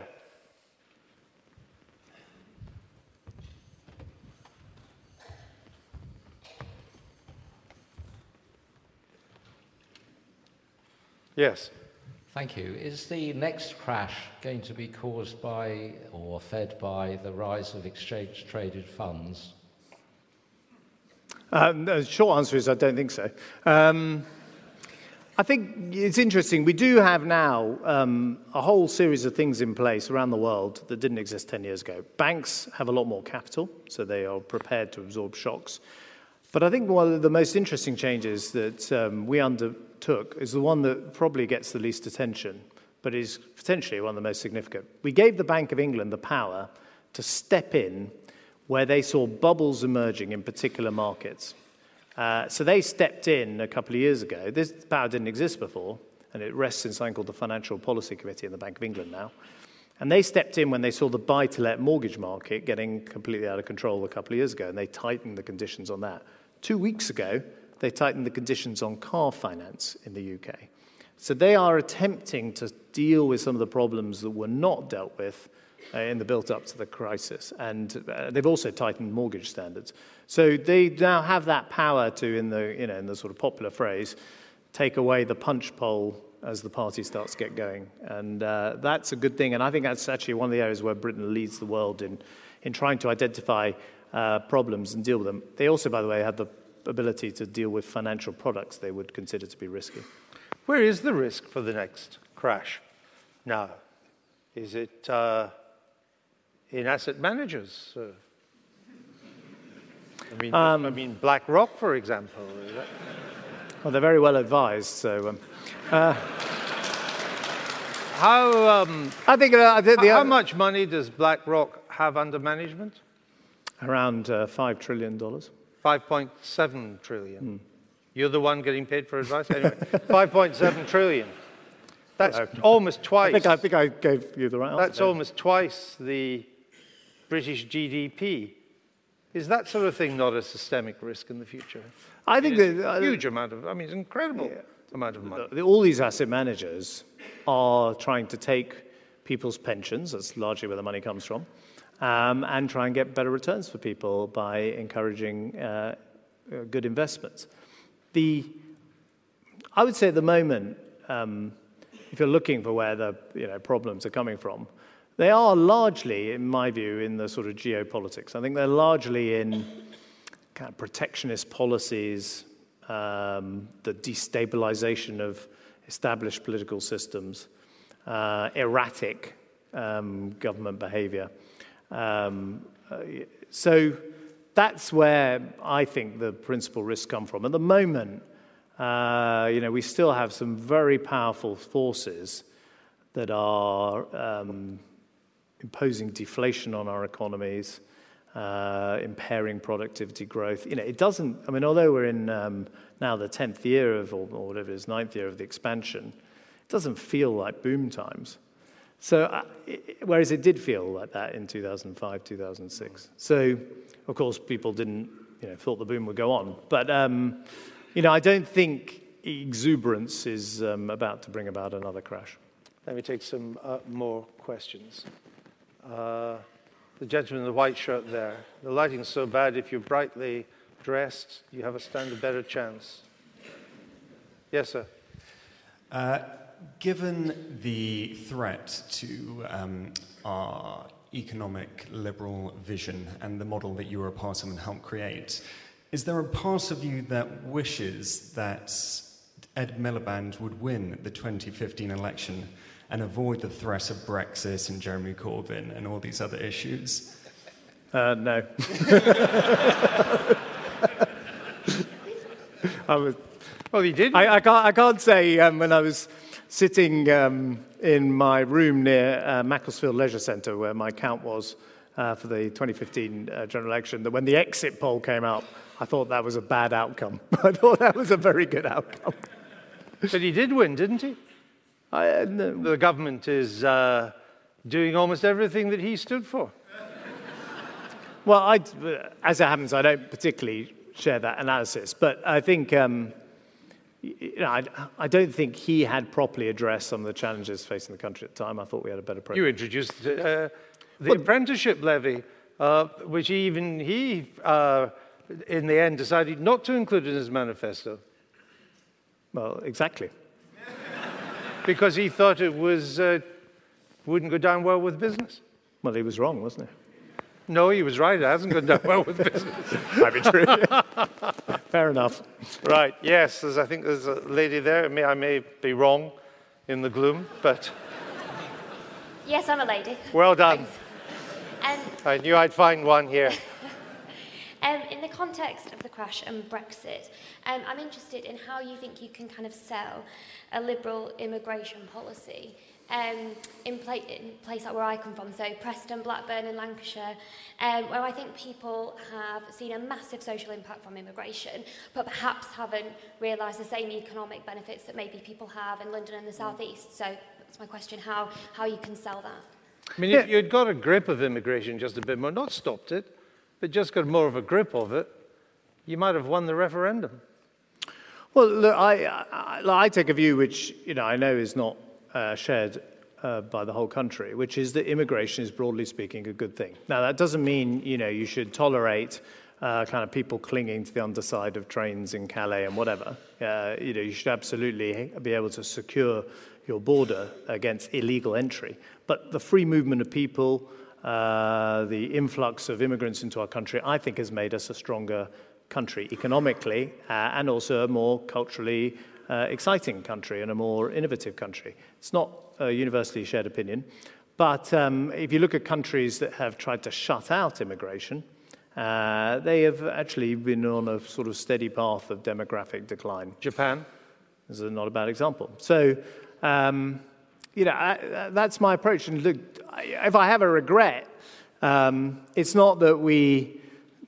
Speaker 1: Yes.
Speaker 9: Thank you. Is the next crash going to be caused by or fed by the rise of exchange-traded funds?
Speaker 2: Um, the short answer is I don't think so. Um, I think it's interesting. We do have now um, a whole series of things in place around the world that didn't exist ten years ago. Banks have a lot more capital, so they are prepared to absorb shocks. But I think one of the most interesting changes that um, we undertook is the one that probably gets the least attention, but is potentially one of the most significant. We gave the Bank of England the power to step in where they saw bubbles emerging in particular markets. Uh, so they stepped in a couple of years ago. This power didn't exist before, and it rests in something called the Financial Policy Committee in the Bank of England now. And they stepped in when they saw the buy-to-let mortgage market getting completely out of control a couple of years ago, and they tightened the conditions on that. Two weeks ago, they tightened the conditions on car finance in the U K. So they are attempting to deal with some of the problems that were not dealt with uh, in the build-up to the crisis. And uh, they've also tightened mortgage standards. So they now have that power to, in the, you know, in the sort of popular phrase, take away the punch pole as the party starts to get going. And uh, that's a good thing. And I think that's actually one of the areas where Britain leads the world in, in trying to identify Uh, problems and deal with them. They also, by the way, have the ability to deal with financial products they would consider to be risky.
Speaker 1: Where is the risk for the next crash now? Is it uh, in asset managers? Uh, I mean, um, I mean, BlackRock, for example. Is that...
Speaker 2: Well, they're very well advised, so. Um, uh,
Speaker 1: how? Um,
Speaker 2: I think. Uh, the, the,
Speaker 1: how much money does BlackRock have under management?
Speaker 2: Around uh, five trillion dollars.
Speaker 1: Five point seven trillion. Mm. You're the one getting paid for advice, anyway. Five point seven trillion. That's uh, almost twice.
Speaker 2: I think I think I gave you the right answer.
Speaker 1: That's almost twice the British G D P. Is that sort of thing not a systemic risk in the future?
Speaker 2: I think
Speaker 1: it's
Speaker 2: that,
Speaker 1: a huge amount of, I mean, it's an incredible
Speaker 2: yeah.
Speaker 1: amount of money.
Speaker 2: The, all these asset managers are trying to take people's pensions, that's largely where the money comes from, um, and try and get better returns for people by encouraging uh, uh, good investments. The, I would say at the moment, um, if you're looking for where the you know, problems are coming from, they are largely, in my view, in the sort of geopolitics. I think they're largely in kind of protectionist policies, um, the destabilization of established political systems, uh, erratic um, government behavior. Um, uh, so that's where I think the principal risks come from. At the moment, uh, you know, we still have some very powerful forces that are um, imposing deflation on our economies, uh, impairing productivity growth. You know, it doesn't, I mean, although we're in um, now the tenth year of, or, or whatever it is, ninth year of the expansion, it doesn't feel like boom times. So, uh, it, whereas it did feel like that in two thousand five, two thousand six. So, of course, people didn't, you know, thought the boom would go on. But, um, you know, I don't think exuberance is um, about to bring about another crash.
Speaker 1: Let me take some uh, more questions. Uh, the gentleman in the white shirt there. The lighting's so bad, if you're brightly dressed, you have a stand a better chance. Yes, sir.
Speaker 8: Uh, given the threat to um, our economic liberal vision and the model that you were a part of and helped create, is there a part of you that wishes that Ed Miliband would win the twenty fifteen election and avoid the threat of Brexit and Jeremy Corbyn and all these other issues?
Speaker 2: Uh, no. I was,
Speaker 1: well, he did.
Speaker 2: I, I, can't, I can't say um, when I was sitting um, in my room near uh, Macclesfield Leisure Centre, where my count was uh, for the twenty fifteen uh, general election, that when the exit poll came out, I thought that was a bad outcome. I thought that was a very good outcome.
Speaker 1: But he did win, didn't he?
Speaker 2: I, uh, no.
Speaker 1: The government is uh, doing almost everything that he stood for.
Speaker 2: Well, I, as it happens, I don't particularly share that analysis, but I think, um, you know, I, I don't think he had properly addressed some of the challenges facing the country at the time. I thought we had a better program.
Speaker 1: You introduced uh, the
Speaker 2: well,
Speaker 1: apprenticeship levy, uh, which even he, uh, in the end, decided not to include in his manifesto.
Speaker 2: Well, exactly.
Speaker 1: Because he thought it was uh, wouldn't go down well with business.
Speaker 2: Well, he was wrong, wasn't he?
Speaker 1: No, he was right. It hasn't gone down well with business.
Speaker 2: Might be true. Fair enough.
Speaker 1: Right. Yes, there's, I think there's a lady there. I may, I may be wrong in the gloom, but
Speaker 10: yes, I'm a lady.
Speaker 1: Well done.
Speaker 10: Um,
Speaker 1: I knew I'd find one here.
Speaker 10: Um, in the context of the crash and Brexit, um, I'm interested in how you think you can kind of sell a liberal immigration policy um, in, pla in place like where I come from, so Preston, Blackburn and Lancashire, um, where I think people have seen a massive social impact from immigration, but perhaps haven't realised the same economic benefits that maybe people have in London and the South East. So that's my question, how, how you can sell that.
Speaker 1: I mean, if you'd got a grip of immigration just a bit more, not stopped it, but just got more of a grip of it, you might have won the referendum.
Speaker 2: Well, look, I, I, I take a view which, you know, I know is not uh, shared uh, by the whole country, which is that immigration is, broadly speaking, a good thing. Now, that doesn't mean, you know, you should tolerate uh, kind of people clinging to the underside of trains in Calais and whatever. Uh, you know, you should absolutely be able to secure your border against illegal entry. But the free movement of people, Uh, the influx of immigrants into our country, I think, has made us a stronger country economically, uh, and also a more culturally uh, exciting country and a more innovative country. It's not a universally shared opinion, but um, if you look at countries that have tried to shut out immigration, uh, they have actually been on a sort of steady path of demographic decline.
Speaker 1: Japan
Speaker 2: is not a bad example. So, um, you know, I, that's my approach. And look, if I have a regret, um, it's not that we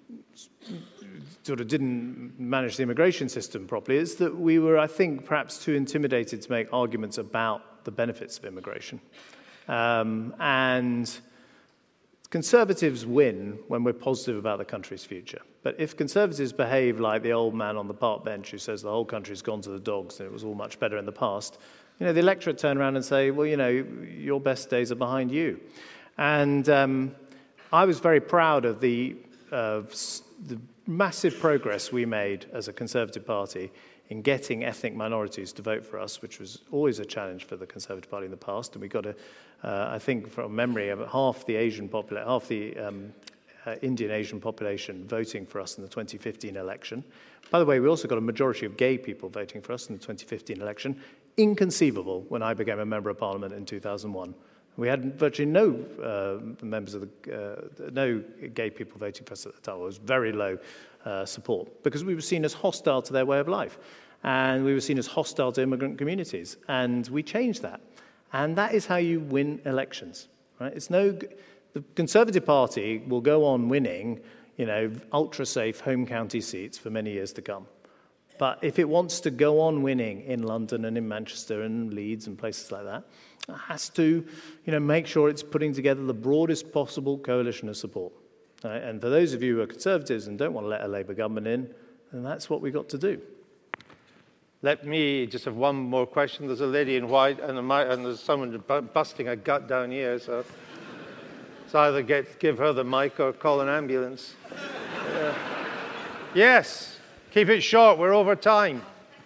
Speaker 2: sort of didn't manage the immigration system properly. It's that we were, I think, perhaps too intimidated to make arguments about the benefits of immigration. Um, and Conservatives win when we're positive about the country's future. But if Conservatives behave like the old man on the park bench who says the whole country's gone to the dogs and it was all much better in the past, you know, the electorate turn around and say, well, you know, your best days are behind you. And um, I was very proud of the, uh, the massive progress we made as a Conservative Party in getting ethnic minorities to vote for us, which was always a challenge for the Conservative Party in the past. And we got, a, uh, I think, from memory, about half the Asian population, half the um, uh, Indian Asian population voting for us in the twenty fifteen election. By the way, we also got a majority of gay people voting for us in the twenty fifteen election. Inconceivable when I became a member of Parliament in two thousand one. We had virtually no uh, members of the, uh, no gay people voting for us at the time. It was very low uh, support because we were seen as hostile to their way of life. And we were seen as hostile to immigrant communities. And we changed that. And that is how you win elections. Right? It's no, the Conservative Party will go on winning, you know, ultra-safe home county seats for many years to come. But if it wants to go on winning in London and in Manchester and Leeds and places like that, it has to, you know, make sure it's putting together the broadest possible coalition of support. Right? And for those of you who are Conservatives and don't want to let a Labour government in, then that's what we've got to do.
Speaker 1: Let me just have one more question. There's a lady in white and, a, and there's someone busting a gut down here, so it's either get, give her the mic or call an ambulance. Uh, yes. Keep it short, we're over time.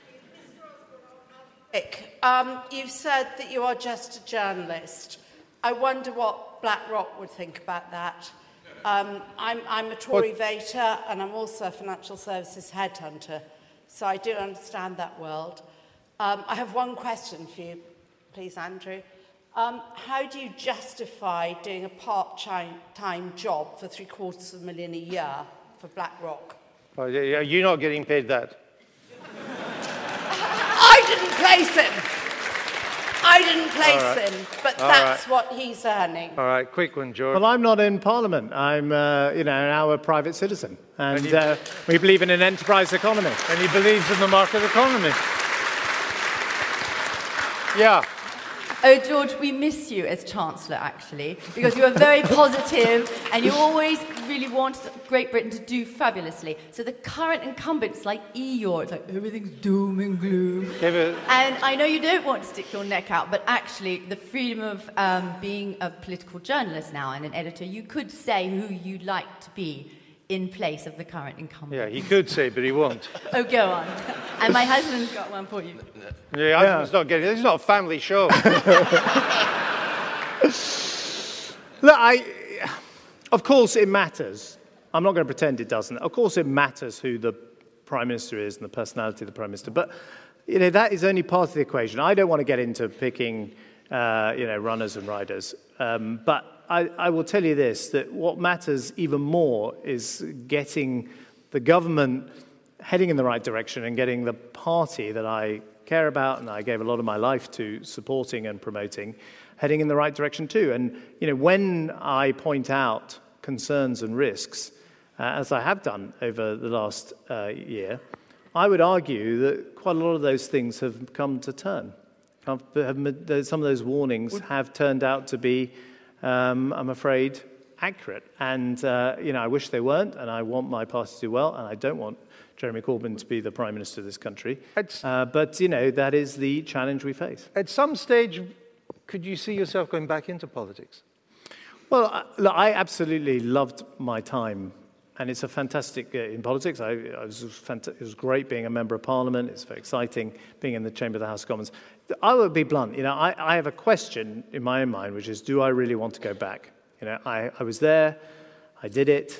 Speaker 11: Um, you've said that you are just a journalist. I wonder what BlackRock would think about that. Um, I'm, I'm a Tory what? voter and I'm also a financial services headhunter, so I do understand that world. Um, I have one question for you, please, Andrew. Um, how do you justify doing a part-time job for three quarters of a million a year for BlackRock?
Speaker 1: Oh, are you not getting paid that?
Speaker 11: I didn't place him. I didn't place
Speaker 1: right.
Speaker 11: him, but
Speaker 1: All
Speaker 11: that's
Speaker 1: right.
Speaker 11: what he's earning.
Speaker 1: All right, quick one, George.
Speaker 2: Well, I'm not in Parliament. I'm, uh, you know, now a private citizen. And,
Speaker 1: and you,
Speaker 2: uh, we believe in an enterprise economy.
Speaker 1: And he believes in the market economy. Yeah.
Speaker 12: Oh, George, we miss you as Chancellor, actually, because you are very positive and you always really want Great Britain to do fabulously. So the current incumbents, like Eeyore, it's like everything's doom and gloom.
Speaker 1: It...
Speaker 12: And I know you don't want to stick your neck out, but actually the freedom of um, being a political journalist now and an editor, you could say who you'd like to be in place of the current incumbent.
Speaker 1: Yeah, he could say, but he won't.
Speaker 12: Oh, go on. And my husband's got one for you.
Speaker 1: Yeah, husband's yeah. not getting. This is not a family show.
Speaker 2: Look, I, of course it matters. I'm not going to pretend it doesn't. Of course it matters who the Prime Minister is and the personality of the Prime Minister. But, you know, that is only part of the equation. I don't want to get into picking, uh, you know, runners and riders. Um, but I, I will tell you this, that what matters even more is getting the government heading in the right direction and getting the party that I care about and I gave a lot of my life to supporting and promoting, heading in the right direction too. And, you know, when I point out concerns and risks, uh, as I have done over the last uh, year, I would argue that quite a lot of those things have come to turn. Have, have, some of those warnings have turned out to be Um, I'm afraid, accurate. And, uh, you know, I wish they weren't, and I want my party to do well, and I don't want Jeremy Corbyn to be the Prime Minister of this country. Uh, but, you know, that is the challenge we face.
Speaker 1: At some stage, could you see yourself going back into politics?
Speaker 2: Well, I, look, I absolutely loved my time, and it's a fantastic, uh, in politics, I, I was fant- it was great being a member of Parliament, it's very exciting being in the Chamber of the House of Commons. I would be blunt, you know, I, I have a question in my own mind, which is, do I really want to go back? You know, I, I was there, I did it,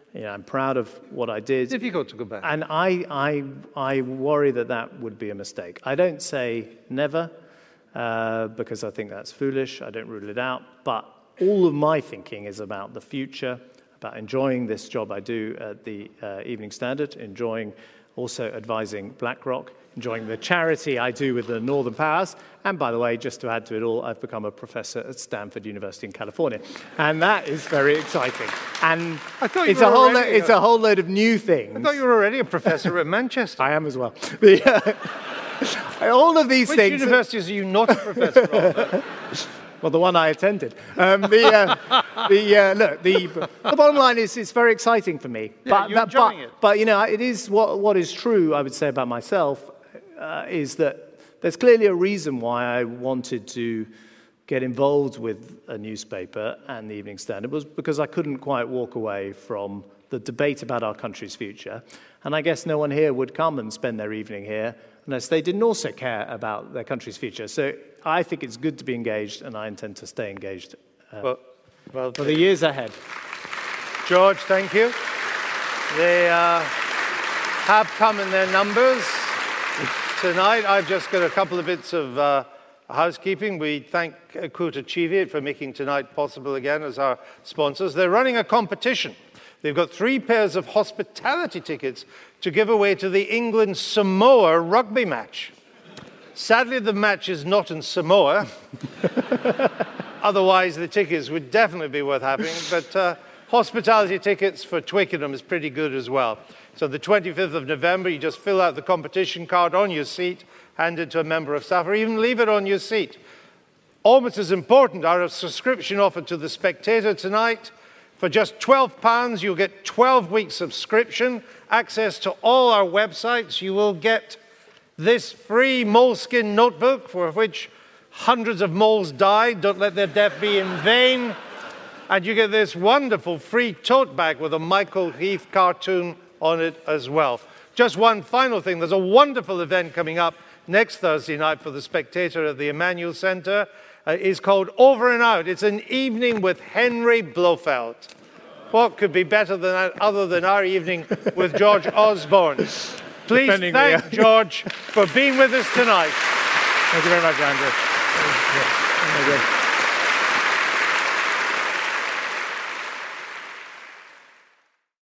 Speaker 2: You know, I'm proud of what I did.
Speaker 1: It's difficult to go back.
Speaker 2: And I, I, I worry that that would be a mistake. I don't say never, uh, because I think that's foolish. I don't rule it out. But all of my thinking is about the future, about enjoying this job I do at the uh, Evening Standard, enjoying also advising BlackRock, enjoying the charity I do with the Northern Powers. And by the way, just to add to it all, I've become a professor at Stanford University in California. And that is very exciting. And
Speaker 1: I thought you
Speaker 2: it's,
Speaker 1: were
Speaker 2: a whole
Speaker 1: already
Speaker 2: lo- it's
Speaker 1: a-
Speaker 2: a whole load of new things.
Speaker 1: I thought you were already a professor at Manchester.
Speaker 2: I am as well. The, uh, all of these
Speaker 1: Which
Speaker 2: things.
Speaker 1: universities are you not a professor of?
Speaker 2: Well, the one I attended. Um, the, uh, the, uh, look, the, the bottom line is it's very exciting for me.
Speaker 1: Yeah,
Speaker 2: but,
Speaker 1: you're
Speaker 2: but,
Speaker 1: enjoying
Speaker 2: but,
Speaker 1: it.
Speaker 2: but, you know, it is what, what is true, I would say, about myself, uh, is that there's clearly a reason why I wanted to get involved with a newspaper and the Evening Standard, was because I couldn't quite walk away from the debate about our country's future. And I guess no one here would come and spend their evening here unless they didn't also care about their country's future. So I think it's good to be engaged, and I intend to stay engaged uh,
Speaker 1: well, well,
Speaker 2: for the years ahead.
Speaker 1: George, thank you. They uh, have come in their numbers. Tonight, I've just got a couple of bits of uh, housekeeping. We thank Kouta Cheviot for making tonight possible again as our sponsors. They're running a competition. They've got three pairs of hospitality tickets to give away to the England-Samoa rugby match. Sadly, the match is not in Samoa. Otherwise, the tickets would definitely be worth having. But uh, hospitality tickets for Twickenham is pretty good as well. So the twenty-fifth of November, you just fill out the competition card on your seat, hand it to a member of staff, or even leave it on your seat. Almost as important, our subscription offer to The Spectator tonight. For just twelve pounds, you'll get twelve weeks subscription, access to all our websites. You will get this free moleskin notebook, for which hundreds of moles died. Don't let their death be in vain. And you get this wonderful free tote bag with a Michael Heath cartoon on it as well. Just one final thing. There's a wonderful event coming up next Thursday night for The Spectator at the Emmanuel Centre. Uh, it's called Over and Out. It's an evening with Henry Blofeld. What could be better than that, other than our evening with George Osborne? Please
Speaker 2: Defending
Speaker 1: thank
Speaker 2: the, uh,
Speaker 1: George for being with us tonight.
Speaker 2: Thank you very much, Andrew.